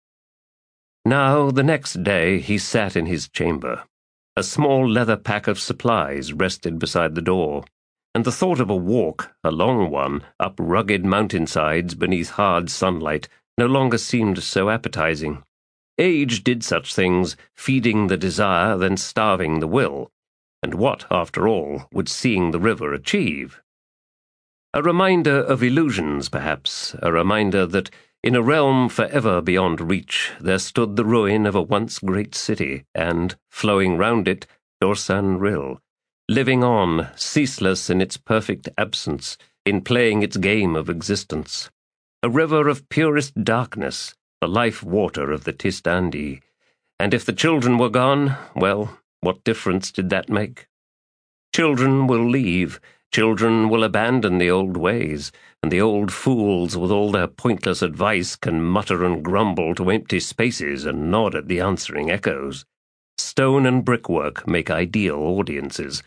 Now, the next day, he sat in his chamber. A small leather pack of supplies rested beside the door, and the thought of a walk, a long one, up rugged mountainsides beneath hard sunlight no longer seemed so appetizing. Age did such things, feeding the desire, then starving the will. And what, after all, would seeing the river achieve? A reminder of illusions, perhaps, a reminder that in a realm forever beyond reach there stood the ruin of a once great city, and, flowing round it, Dorsan Rill, living on, ceaseless in its perfect absence, in playing its game of existence. A river of purest darkness, the life-water of the Tistandi. And if the children were gone, well, what difference did that make? Children will leave. Children will abandon the old ways, and the old fools with all their pointless advice can mutter and grumble to empty spaces and nod at the answering echoes. Stone and brickwork make ideal audiences.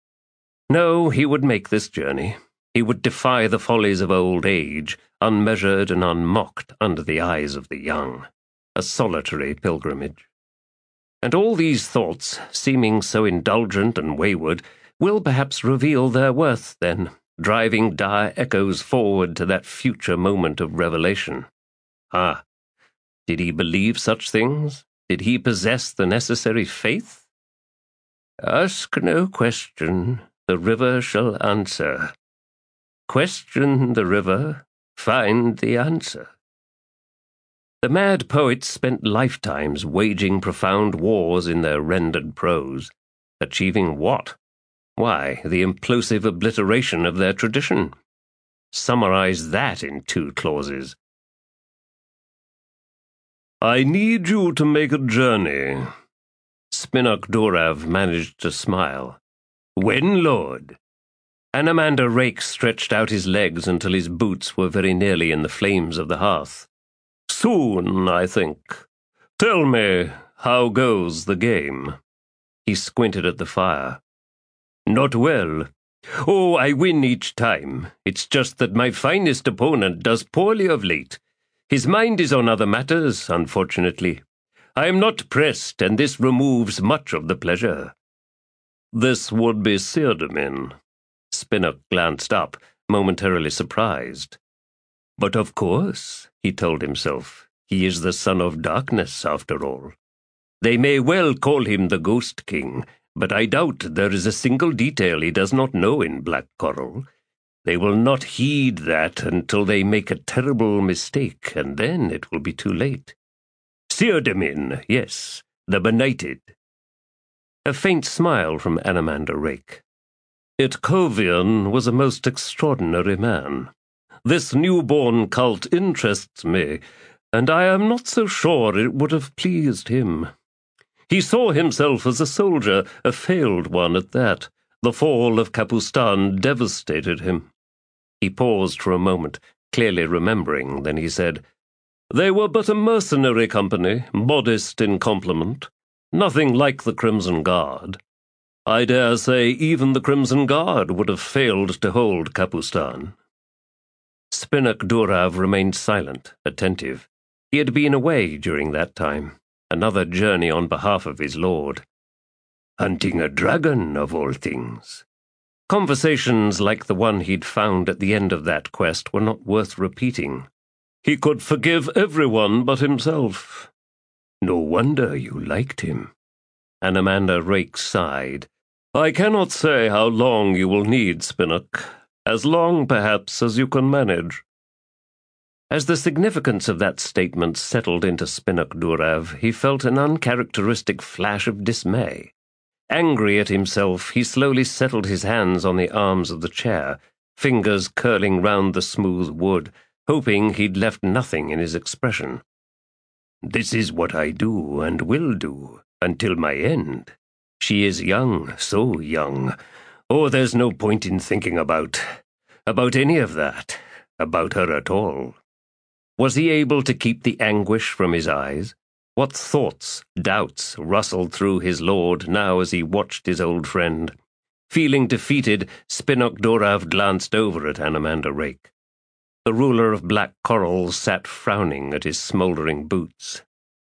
No, he would make this journey. He would defy the follies of old age, unmeasured and unmocked under the eyes of the young. A solitary pilgrimage. And all these thoughts, seeming so indulgent and wayward, will perhaps reveal their worth then, driving dire echoes forward to that future moment of revelation. Ah, did he believe such things? Did he possess the necessary faith? "Ask no question, the river shall answer. Question the river, find the answer." The mad poets spent lifetimes waging profound wars in their rendered prose. Achieving what? Why, the implosive obliteration of their tradition. Summarize that in 2 clauses. I need you to make a journey. Spinok Durav managed to smile. When, Lord? Anamander Rake stretched out his legs until his boots were very nearly in the flames of the hearth. Soon, I think. Tell me, how goes the game? He squinted at the fire. Not well. Oh, I win each time. It's just that my finest opponent does poorly of late. His mind is on other matters, unfortunately. I am not pressed, and this removes much of the pleasure. This would be Círdamin. Spinok glanced up, momentarily surprised. But of course, he told himself, he is the son of darkness, after all. They may well call him the Ghost King, but I doubt there is a single detail he does not know in Black Coral. They will not heed that until they make a terrible mistake, and then it will be too late. Círdamin, yes, the benighted. A faint smile from Anamander Rake. Itkovian was a most extraordinary man. This newborn cult interests me, and I am not so sure it would have pleased him. He saw himself as a soldier, a failed one at that. The fall of Kapustan devastated him. He paused for a moment, clearly remembering, then he said, They were but a mercenary company, modest in compliment. Nothing like the Crimson Guard. I dare say even the Crimson Guard would have failed to hold Kapustan. Spinok Durav remained silent, attentive. He had been away during that time, another journey on behalf of his lord. Hunting a dragon, of all things. Conversations like the one he'd found at the end of that quest were not worth repeating. He could forgive everyone but himself. No wonder you liked him. Anamander Rake sighed. I cannot say how long you will need, Spinok. As long, perhaps, as you can manage. As the significance of that statement settled into Spinok Durav, he felt an uncharacteristic flash of dismay. Angry at himself, he slowly settled his hands on the arms of the chair, fingers curling round the smooth wood, hoping he'd left nothing in his expression. This is what I do and will do, until my end. She is young, so young. Oh, there's no point in thinking about any of that, about her at all. Was he able to keep the anguish from his eyes? What thoughts, doubts rustled through his lord now as he watched his old friend? Feeling defeated, Spinok Durav glanced over at Anamander Rake. The ruler of Black Coral sat frowning at his smouldering boots.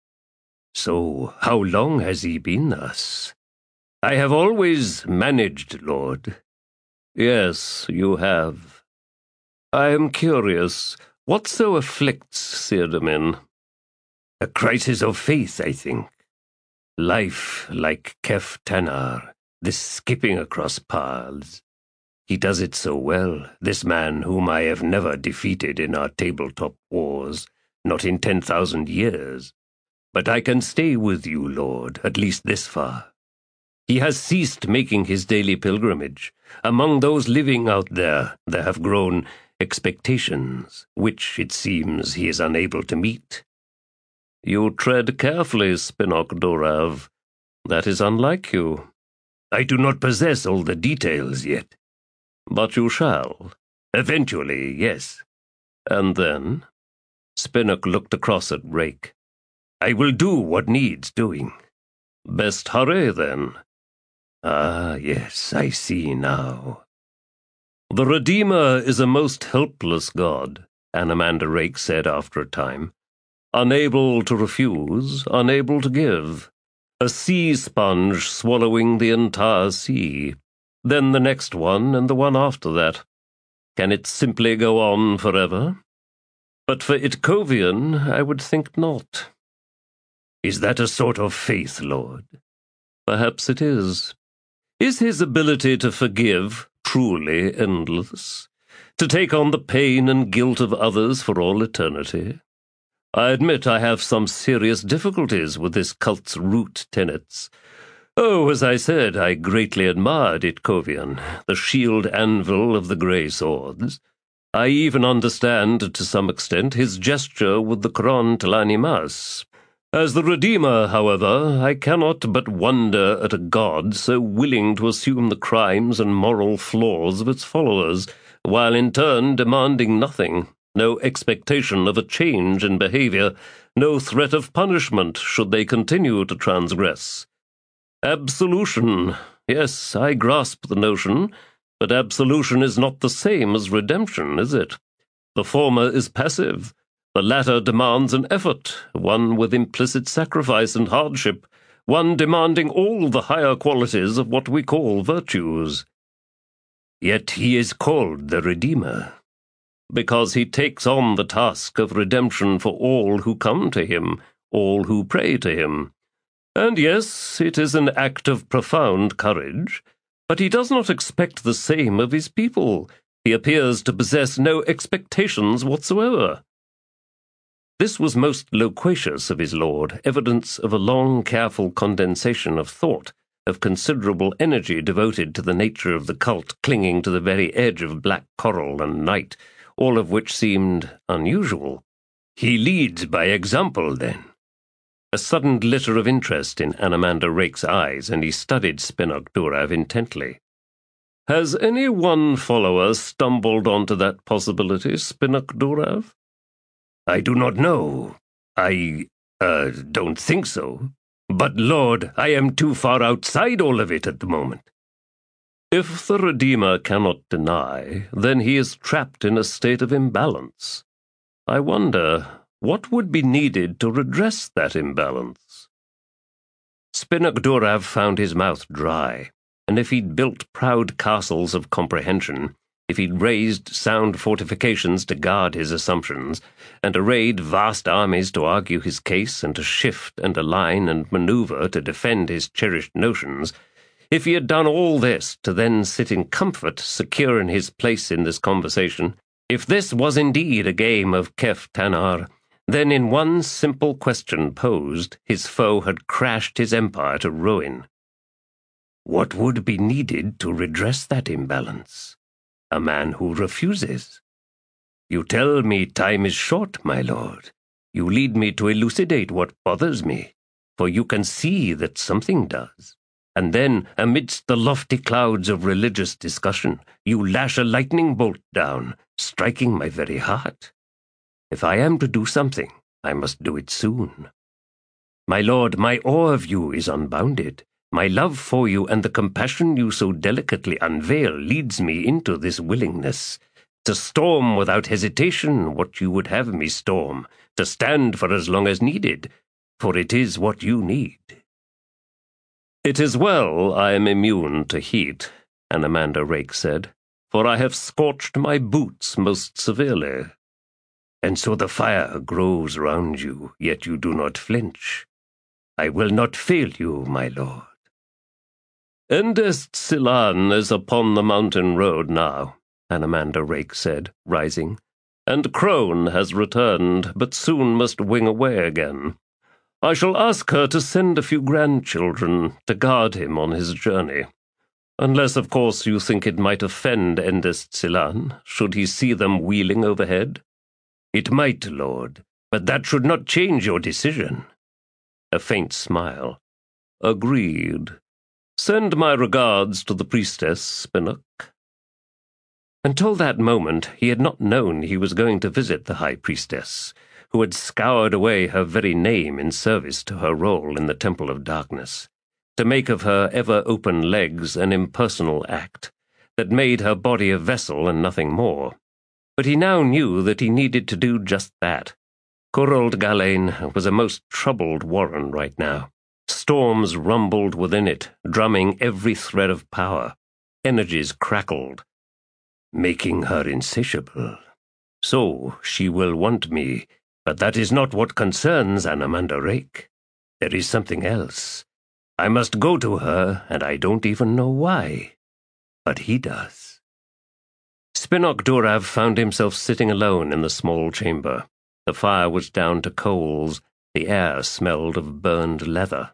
So, how long has he been thus? I have always managed, Lord. Yes, you have. I am curious, what so afflicts Círdamin? A crisis of faith, I think. Life like Kef Tanar, this skipping across paths. He does it so well, this man whom I have never defeated in our tabletop wars, not in 10,000 years. But I can stay with you, Lord, at least this far. He has ceased making his daily pilgrimage. Among those living out there have grown expectations, which, it seems, he is unable to meet. You tread carefully, Spinok Durav. That is unlike you. I do not possess all the details yet. But you shall. Eventually, yes. And then? Spinok looked across at Rake. I will do what needs doing. Best hurry, then. Ah, yes, I see now. The Redeemer is a most helpless god, Anamander Rake said after a time. Unable to refuse, unable to give. A sea sponge swallowing the entire sea. Then the next one, and the one after that. Can it simply go on forever? But for Itkovian, I would think not. Is that a sort of faith, Lord? Perhaps it is. Is his ability to forgive truly endless? To take on the pain and guilt of others for all eternity? I admit I have some serious difficulties with this cult's root tenets. Oh, as I said, I greatly admired Itkovian, the shield anvil of the grey swords. I even understand, to some extent, his gesture with the Kron Tlanimas. As the Redeemer, however, I cannot but wonder at a god so willing to assume the crimes and moral flaws of its followers, while in turn demanding nothing, no expectation of a change in behavior, no threat of punishment should they continue to transgress. Absolution. Yes, I grasp the notion, but absolution is not the same as redemption, is it? The former is passive. The latter demands an effort, one with implicit sacrifice and hardship, one demanding all the higher qualities of what we call virtues. Yet he is called the Redeemer, because he takes on the task of redemption for all who come to him, all who pray to him. And yes, it is an act of profound courage, but he does not expect the same of his people. He appears to possess no expectations whatsoever. This was most loquacious of his lord, evidence of a long, careful condensation of thought, of considerable energy devoted to the nature of the cult clinging to the very edge of black coral and night, all of which seemed unusual. He leads by example, then. A sudden glitter of interest in Anamander Rake's eyes, and he studied Spinok Durav intently. Has any one follower stumbled onto that possibility, Spinok Durav? I do not know. I don't think so. But, Lord, I am too far outside all of it at the moment. If the Redeemer cannot deny, then he is trapped in a state of imbalance. I wonder, what would be needed to redress that imbalance? Spinok Durav found his mouth dry, and if he'd built proud castles of comprehension, if he'd raised sound fortifications to guard his assumptions, and arrayed vast armies to argue his case and to shift and align and maneuver to defend his cherished notions, if he had done all this to then sit in comfort, secure in his place in this conversation, if this was indeed a game of Kef Tanar, then in one simple question posed, his foe had crashed his empire to ruin. What would be needed to redress that imbalance? A man who refuses. You tell me time is short, my lord. You lead me to elucidate what bothers me, for you can see that something does. And then, amidst the lofty clouds of religious discussion, you lash a lightning bolt down, striking my very heart. If I am to do something, I must do it soon. My lord, my awe of you is unbounded. My love for you and the compassion you so delicately unveil leads me into this willingness, to storm without hesitation what you would have me storm, to stand for as long as needed, for it is what you need. It is well I am immune to heat, Anamander Rake said, for I have scorched my boots most severely. And so the fire grows round you, yet you do not flinch. I will not fail you, my lord. Endest Silan is upon the mountain road now, Anamander Rake said, rising, and Crone has returned, but soon must wing away again. I shall ask her to send a few grandchildren to guard him on his journey. Unless, of course, you think it might offend Endest Silan, should he see them wheeling overhead. It might, lord, but that should not change your decision. A faint smile. Agreed. Send my regards to the priestess, Spinok. Until that moment, he had not known he was going to visit the high priestess, who had scoured away her very name in service to her role in the Temple of Darkness, to make of her ever-open legs an impersonal act, that made her body a vessel and nothing more. But he now knew that he needed to do just that. Korold Galain was a most troubled warren right now. Storms rumbled within it, drumming every thread of power. Energies crackled, making her insatiable. So she will want me, but that is not what concerns Anamander Rake. There is something else. I must go to her, and I don't even know why. But he does. Spinok Durav found himself sitting alone in the small chamber. The fire was down to coals. The air smelled of burned leather.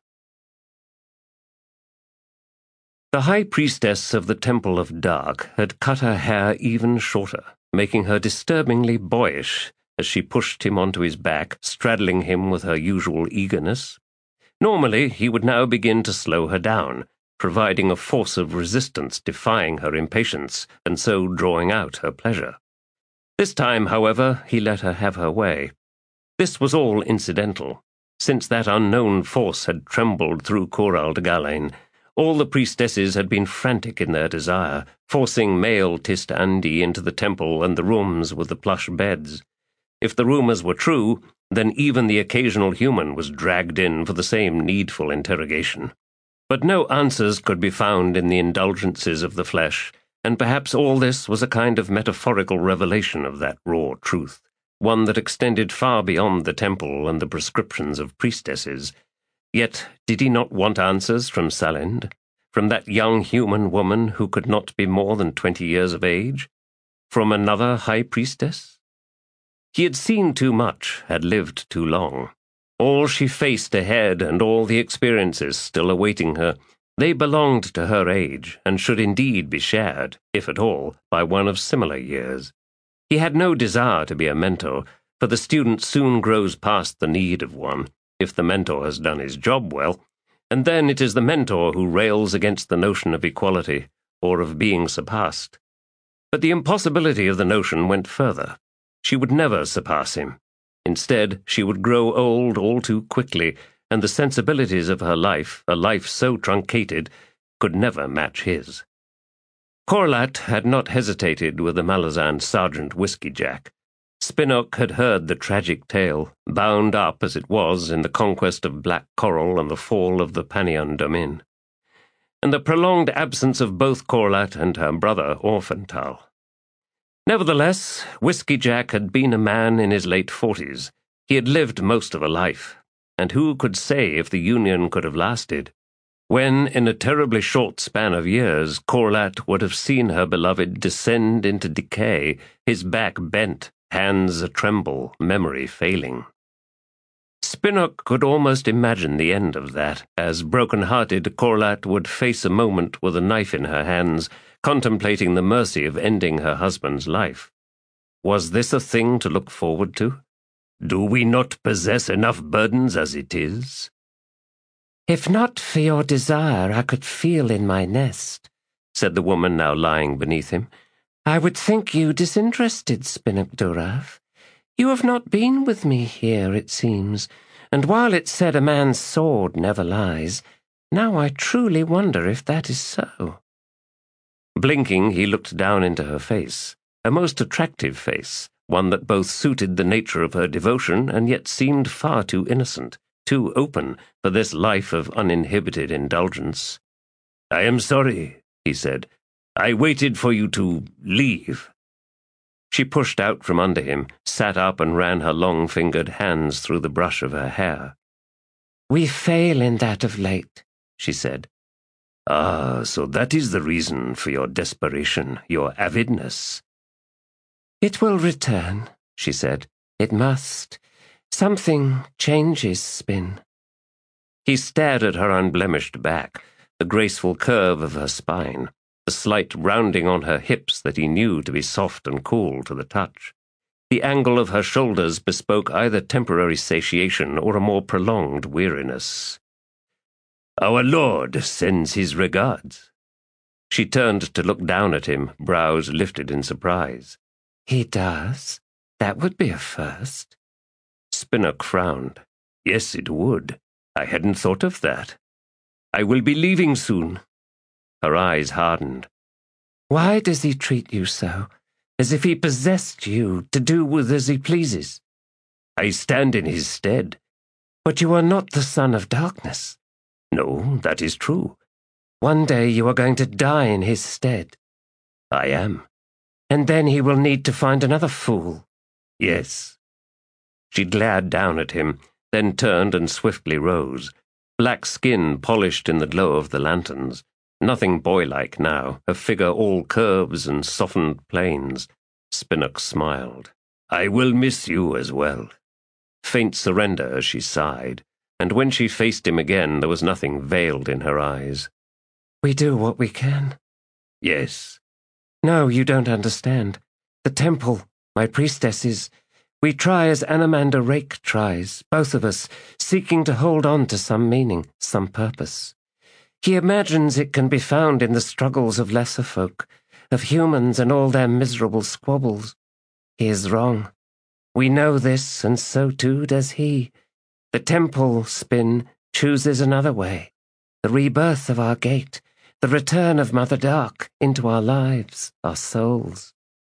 The high priestess of the Temple of Dark had cut her hair even shorter, making her disturbingly boyish as she pushed him onto his back, straddling him with her usual eagerness. Normally, he would now begin to slow her down, providing a force of resistance defying her impatience and so drawing out her pleasure. This time, however, he let her have her way. This was all incidental. Since that unknown force had trembled through Coral de Galain, all the priestesses had been frantic in their desire, forcing male Tist Andi into the temple and the rooms with the plush beds. If the rumors were true, then even the occasional human was dragged in for the same needful interrogation. But no answers could be found in the indulgences of the flesh, and perhaps all this was a kind of metaphorical revelation of that raw truth, one that extended far beyond the temple and the prescriptions of priestesses. Yet did he not want answers from Salind, from that young human woman who could not be more than 20 years of age, from another high priestess? He had seen too much, had lived too long. All she faced ahead and all the experiences still awaiting her, they belonged to her age and should indeed be shared, if at all, by one of similar years. He had no desire to be a mentor, for the student soon grows past the need of one, if the mentor has done his job well, and then it is the mentor who rails against the notion of equality, or of being surpassed. But the impossibility of the notion went further. She would never surpass him. Instead, she would grow old all too quickly, and the sensibilities of her life, a life so truncated, could never match his. Corlat had not hesitated with the Malazan Sergeant Whiskey Jack. Spinnock had heard the tragic tale, bound up as it was in the conquest of Black Coral and the fall of the Panion Domin, and the prolonged absence of both Corlat and her brother Orphantal. Nevertheless, Whiskey Jack had been a man in his late 40s. He had lived most of a life, and who could say if the union could have lasted? When, in a terribly short span of years, Corlat would have seen her beloved descend into decay, his back bent, hands a-tremble, memory failing. Spinnock could almost imagine the end of that, as broken-hearted Corlat would face a moment with a knife in her hands, contemplating the mercy of ending her husband's life. Was this a thing to look forward to? Do we not possess enough burdens as it is? If not for your desire I could feel in my nest, said the woman now lying beneath him, I would think you disinterested, Spinnock Durav. You have not been with me here, it seems, and while it's said a man's sword never lies, now I truly wonder if that is so. Blinking, he looked down into her face, a most attractive face, one that both suited the nature of her devotion and yet seemed far too innocent, too open for this life of uninhibited indulgence. I am sorry, he said. I waited for you to leave. She pushed out from under him, sat up and ran her long-fingered hands through the brush of her hair. We fail in that of late, she said. Ah, so that is the reason for your desperation, your avidness. It will return, she said. It must. Something changes, Spin. He stared at her unblemished back, the graceful curve of her spine, the slight rounding on her hips that he knew to be soft and cool to the touch. The angle of her shoulders bespoke either temporary satiation or a more prolonged weariness. Our Lord sends his regards. She turned to look down at him, brows lifted in surprise. He does? That would be a first. Spinnock frowned. Yes, it would. I hadn't thought of that. I will be leaving soon. Her eyes hardened. Why does he treat you so? As if he possessed you to do with as he pleases? I stand in his stead. But you are not the son of darkness. No, that is true. One day you are going to die in his stead. I am. And then he will need to find another fool. Yes. She glared down at him, then turned and swiftly rose. Black skin polished in the glow of the lanterns. Nothing boylike now, her figure all curves and softened planes. Spinnock smiled. I will miss you as well. faint surrender as she sighed, and when she faced him again there was nothing veiled in her eyes. We do what we can. Yes. No, you don't understand. The temple, my priestesses, we try as Anamander Rake tries, both of us, seeking to hold on to some meaning, some purpose. He imagines it can be found in the struggles of lesser folk, of humans and all their miserable squabbles. He is wrong. We know this, and so too does he. The temple, Spin, chooses another way. The rebirth of our gate, the return of Mother Dark into our lives, our souls.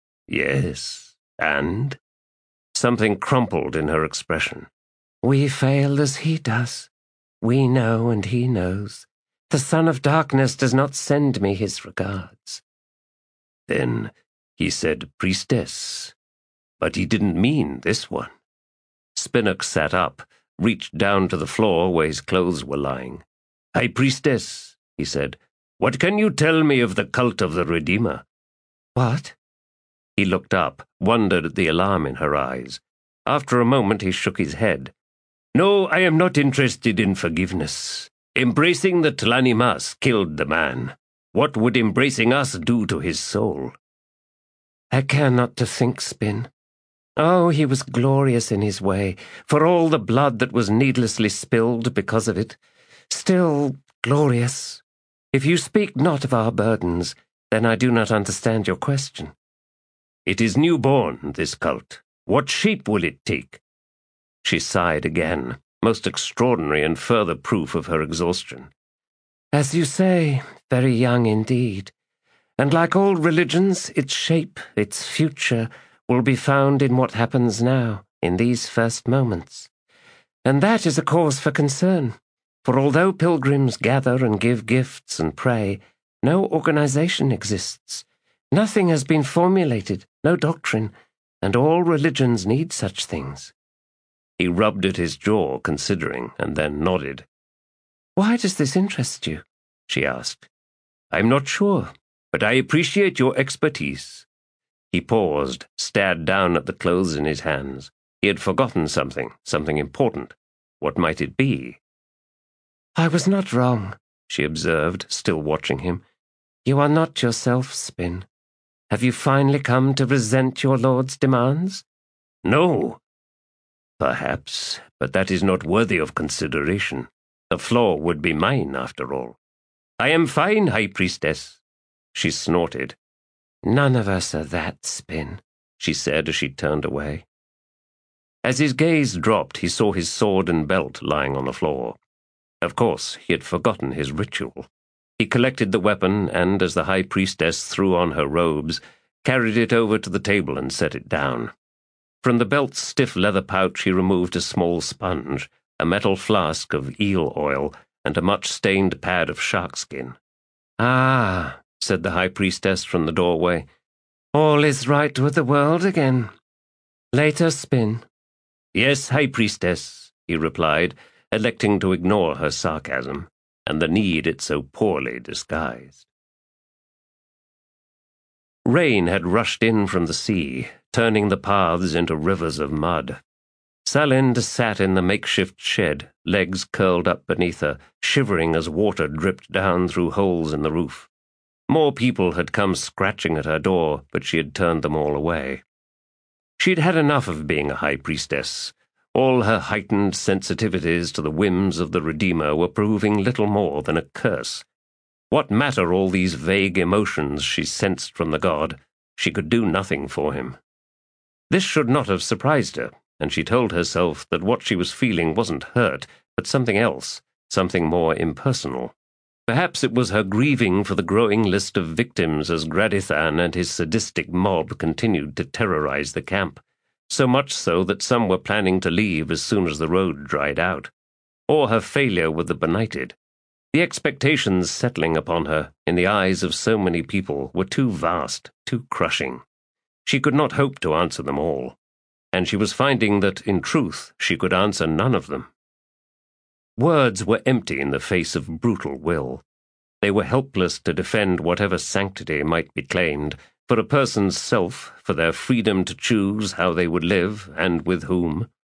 Yes, and? Something crumpled in her expression. We fail as he does. We know and he knows. The Son of Darkness does not send me his regards. Then he said priestess, but he didn't mean this one. Spinnock sat up, reached down to the floor where his clothes were lying. High priestess, he said, what can you tell me of the cult of the Redeemer? What? He looked up, wondered at the alarm in her eyes. After a moment he shook his head. No, I am not interested in forgiveness. Embracing the Tlanimas killed the man. What would embracing us do to his soul? I care not to think, Spin. Oh, he was glorious in his way, for all the blood that was needlessly spilled because of it. Still glorious. If you speak not of our burdens, then I do not understand your question. It is newborn, this cult. What shape will it take? She sighed again, most extraordinary and further proof of her exhaustion. As you say, very young indeed. And like all religions, its shape, its future, will be found in what happens now, in these first moments. And that is a cause for concern, for although pilgrims gather and give gifts and pray, no organization exists. Nothing has been formulated, no doctrine, and all religions need such things. He rubbed at his jaw, considering, and then nodded. Why does this interest you? She asked. I'm not sure, but I appreciate your expertise. He paused, stared down at the clothes in his hands. He had forgotten something important. What might it be? I was not wrong, she observed, still watching him. You are not yourself, Spin. Have you finally come to resent your lord's demands? No. Perhaps, but that is not worthy of consideration. The floor would be mine, after all. I am fine, High Priestess. She snorted. None of us are that, Spin, she said as she turned away. As his gaze dropped, he saw his sword and belt lying on the floor. Of course, he had forgotten his ritual. He collected the weapon and, as the High Priestess threw on her robes, carried it over to the table and set it down. From the belt's stiff leather pouch he removed a small sponge, a metal flask of eel oil, and a much-stained pad of sharkskin. Ah, said the High Priestess from the doorway. All is right with the world again. Later, Spin. Yes, High Priestess, he replied, electing to ignore her sarcasm, and the need it so poorly disguised. Rain had rushed in from the sea, turning the paths into rivers of mud. Salind sat in the makeshift shed, legs curled up beneath her, shivering as water dripped down through holes in the roof. More people had come scratching at her door, but she had turned them all away. She'd had enough of being a High Priestess. All her heightened sensitivities to the whims of the Redeemer were proving little more than a curse. What matter all these vague emotions she sensed from the god? She could do nothing for him. This should not have surprised her, and she told herself that what she was feeling wasn't hurt, but something else, something more impersonal. Perhaps it was her grieving for the growing list of victims as Gradithan and his sadistic mob continued to terrorize the camp, so much so that some were planning to leave as soon as the road dried out. Or her failure with the benighted. The expectations settling upon her, in the eyes of so many people, were too vast, too crushing. She could not hope to answer them all, and she was finding that, in truth, she could answer none of them. Words were empty in the face of brutal will. They were helpless to defend whatever sanctity might be claimed, for a person's self, for their freedom to choose how they would live and with whom.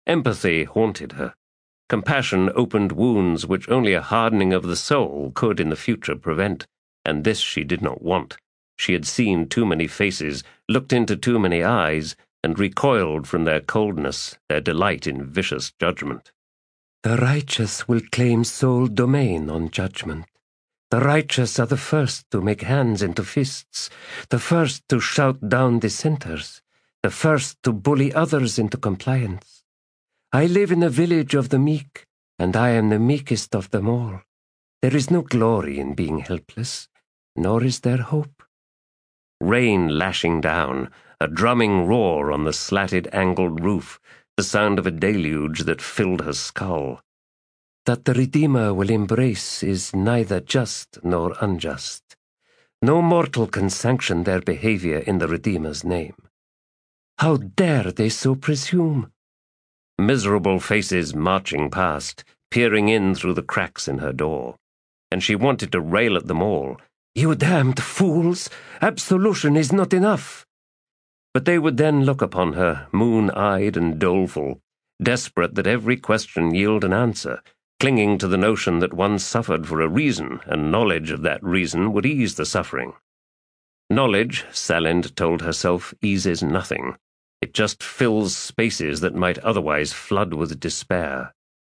Empathy haunted her. Compassion opened wounds which only a hardening of the soul could in the future prevent, and this she did not want. She had seen too many faces, looked into too many eyes, and recoiled from their coldness, their delight in vicious judgment. The righteous will claim sole domain on judgment. The righteous are the first to make hands into fists, the first to shout down dissenters, the first to bully others into compliance. I live in a village of the meek, and I am the meekest of them all. There is no glory in being helpless, nor is there hope. Rain lashing down, a drumming roar on the slatted, angled roof, the sound of a deluge that filled her skull. That the Redeemer will embrace is neither just nor unjust. No mortal can sanction their behavior in the Redeemer's name. How dare they so presume? Miserable faces marching past, peering in through the cracks in her door. And she wanted to rail at them all. You damned fools! Absolution is not enough! But they would then look upon her, moon-eyed and doleful, desperate that every question yield an answer, clinging to the notion that one suffered for a reason, and knowledge of that reason would ease the suffering. Knowledge, Salind told herself, eases nothing. It just fills spaces that might otherwise flood with despair.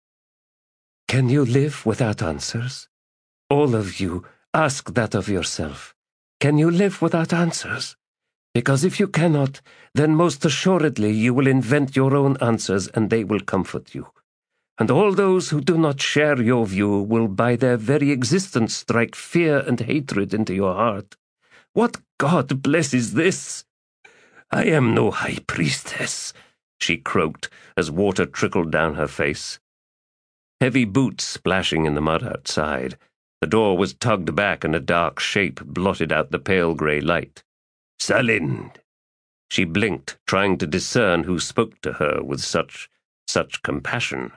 Can you live without answers? All of you, ask that of yourself. Can you live without answers? Because if you cannot, then most assuredly you will invent your own answers and they will comfort you. And all those who do not share your view will by their very existence strike fear and hatred into your heart. What God blesses this? I am no high priestess, she croaked as water trickled down her face. Heavy boots splashing in the mud outside. The door was tugged back and a dark shape blotted out the pale grey light. Salind. She blinked, trying to discern who spoke to her with such compassion.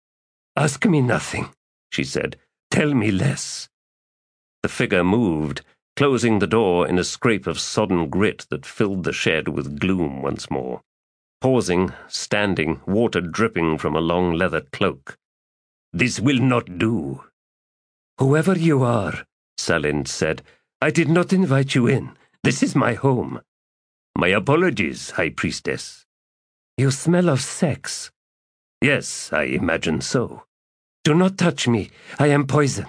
Ask me nothing, she said. Tell me less. The figure moved, closing the door in a scrape of sodden grit that filled the shed with gloom once more. Pausing, standing, water dripping from a long leather cloak. This will not do. Whoever you are, Salind said, I did not invite you in. This is my home. My apologies, High Priestess. You smell of sex. Yes, I imagine so. Do not touch me. I am poison.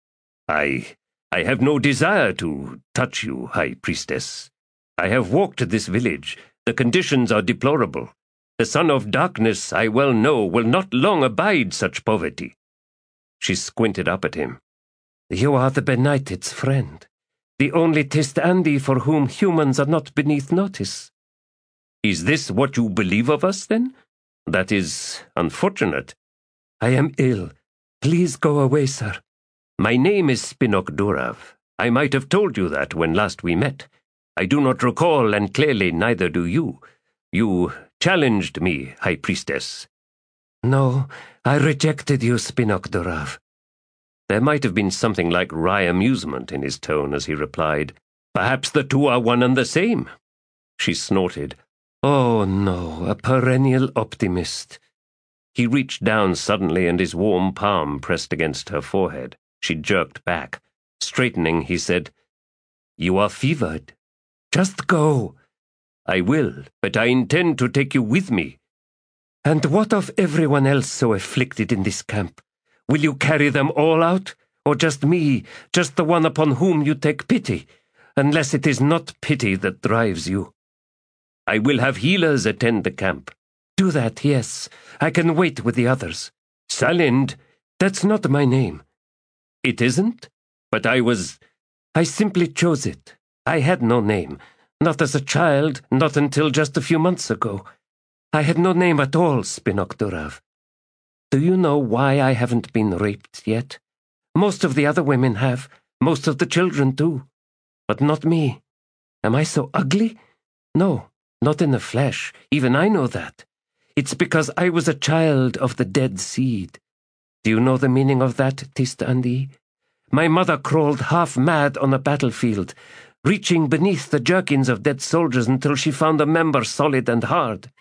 I have no desire to touch you, High Priestess. I have walked this village. The conditions are deplorable. The son of darkness, I well know, will not long abide such poverty. She squinted up at him. You are the benighted's friend. The only Tistandi for whom humans are not beneath notice. Is this what you believe of us, then? That is unfortunate. I am ill. Please go away, sir. My name is Spinok Durav. I might have told you that when last we met. I do not recall, and clearly neither do you. You challenged me, High Priestess. No, I rejected you, Spinok Durav. There might have been something like wry amusement in his tone as he replied, Perhaps the two are one and the same. She snorted. Oh, no, a perennial optimist. He reached down suddenly and his warm palm pressed against her forehead. She jerked back. Straightening, he said, You are fevered. Just go. I will, but I intend to take you with me. And what of everyone else so afflicted in this camp? Will you carry them all out? Or just me, just the one upon whom you take pity? Unless it is not pity that drives you. I will have healers attend the camp. Do that, yes. I can wait with the others. Salind. That's not my name. It isn't? But I simply chose it. I had no name. Not as a child, not until just a few months ago. I had no name at all, Spinok Durav. Do you know why I haven't been raped yet? Most of the other women have. Most of the children too. But not me. Am I so ugly? No, not in the flesh. Even I know that. It's because I was a child of the dead seed. Do you know the meaning of that, Tistandi? My mother crawled half mad on a battlefield, reaching beneath the jerkins of dead soldiers until she found a member solid and hard.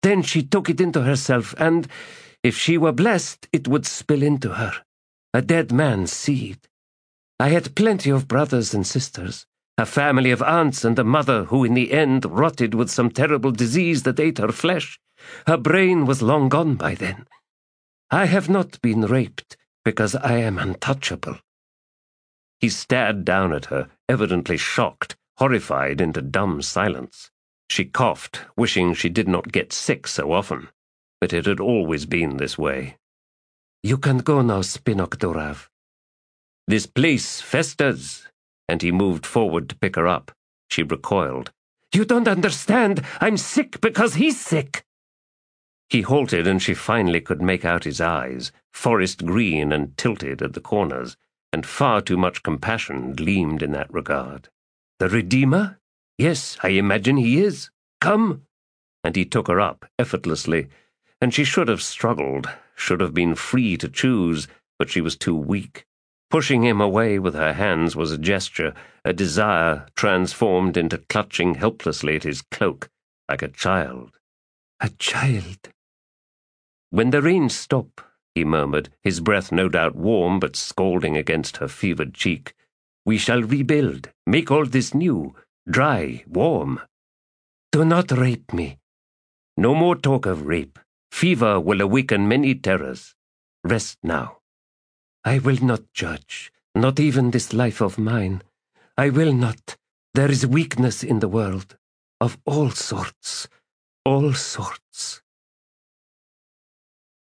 Then she took it into herself, and, if she were blessed, it would spill into her. A dead man's seed. I had plenty of brothers and sisters, a family of aunts and a mother who in the end rotted with some terrible disease that ate her flesh. Her brain was long gone by then. I have not been raped because I am untouchable." He stared down at her, evidently shocked, horrified into dumb silence. She coughed, wishing she did not get sick so often, but it had always been this way. "You can go now, Spinogdorav." "This place festers," and he moved forward to pick her up. She recoiled. "You don't understand. I'm sick because he's sick." He halted, and she finally could make out his eyes, forest green and tilted at the corners, and far too much compassion gleamed in that regard. "The Redeemer? Yes, I imagine he is. Come." And he took her up effortlessly, and she should have struggled, should have been free to choose, but she was too weak. Pushing him away with her hands was a gesture, a desire transformed into clutching helplessly at his cloak, like a child. "A child." "When the rains stop," he murmured, his breath no doubt warm but scalding against her fevered cheek, "we shall rebuild, make all this new, dry, warm." "Do not rape me." "No more talk of rape. Fever will awaken many terrors. Rest now." "I will not judge, not even this life of mine. I will not. There is weakness in the world, of all sorts, all sorts."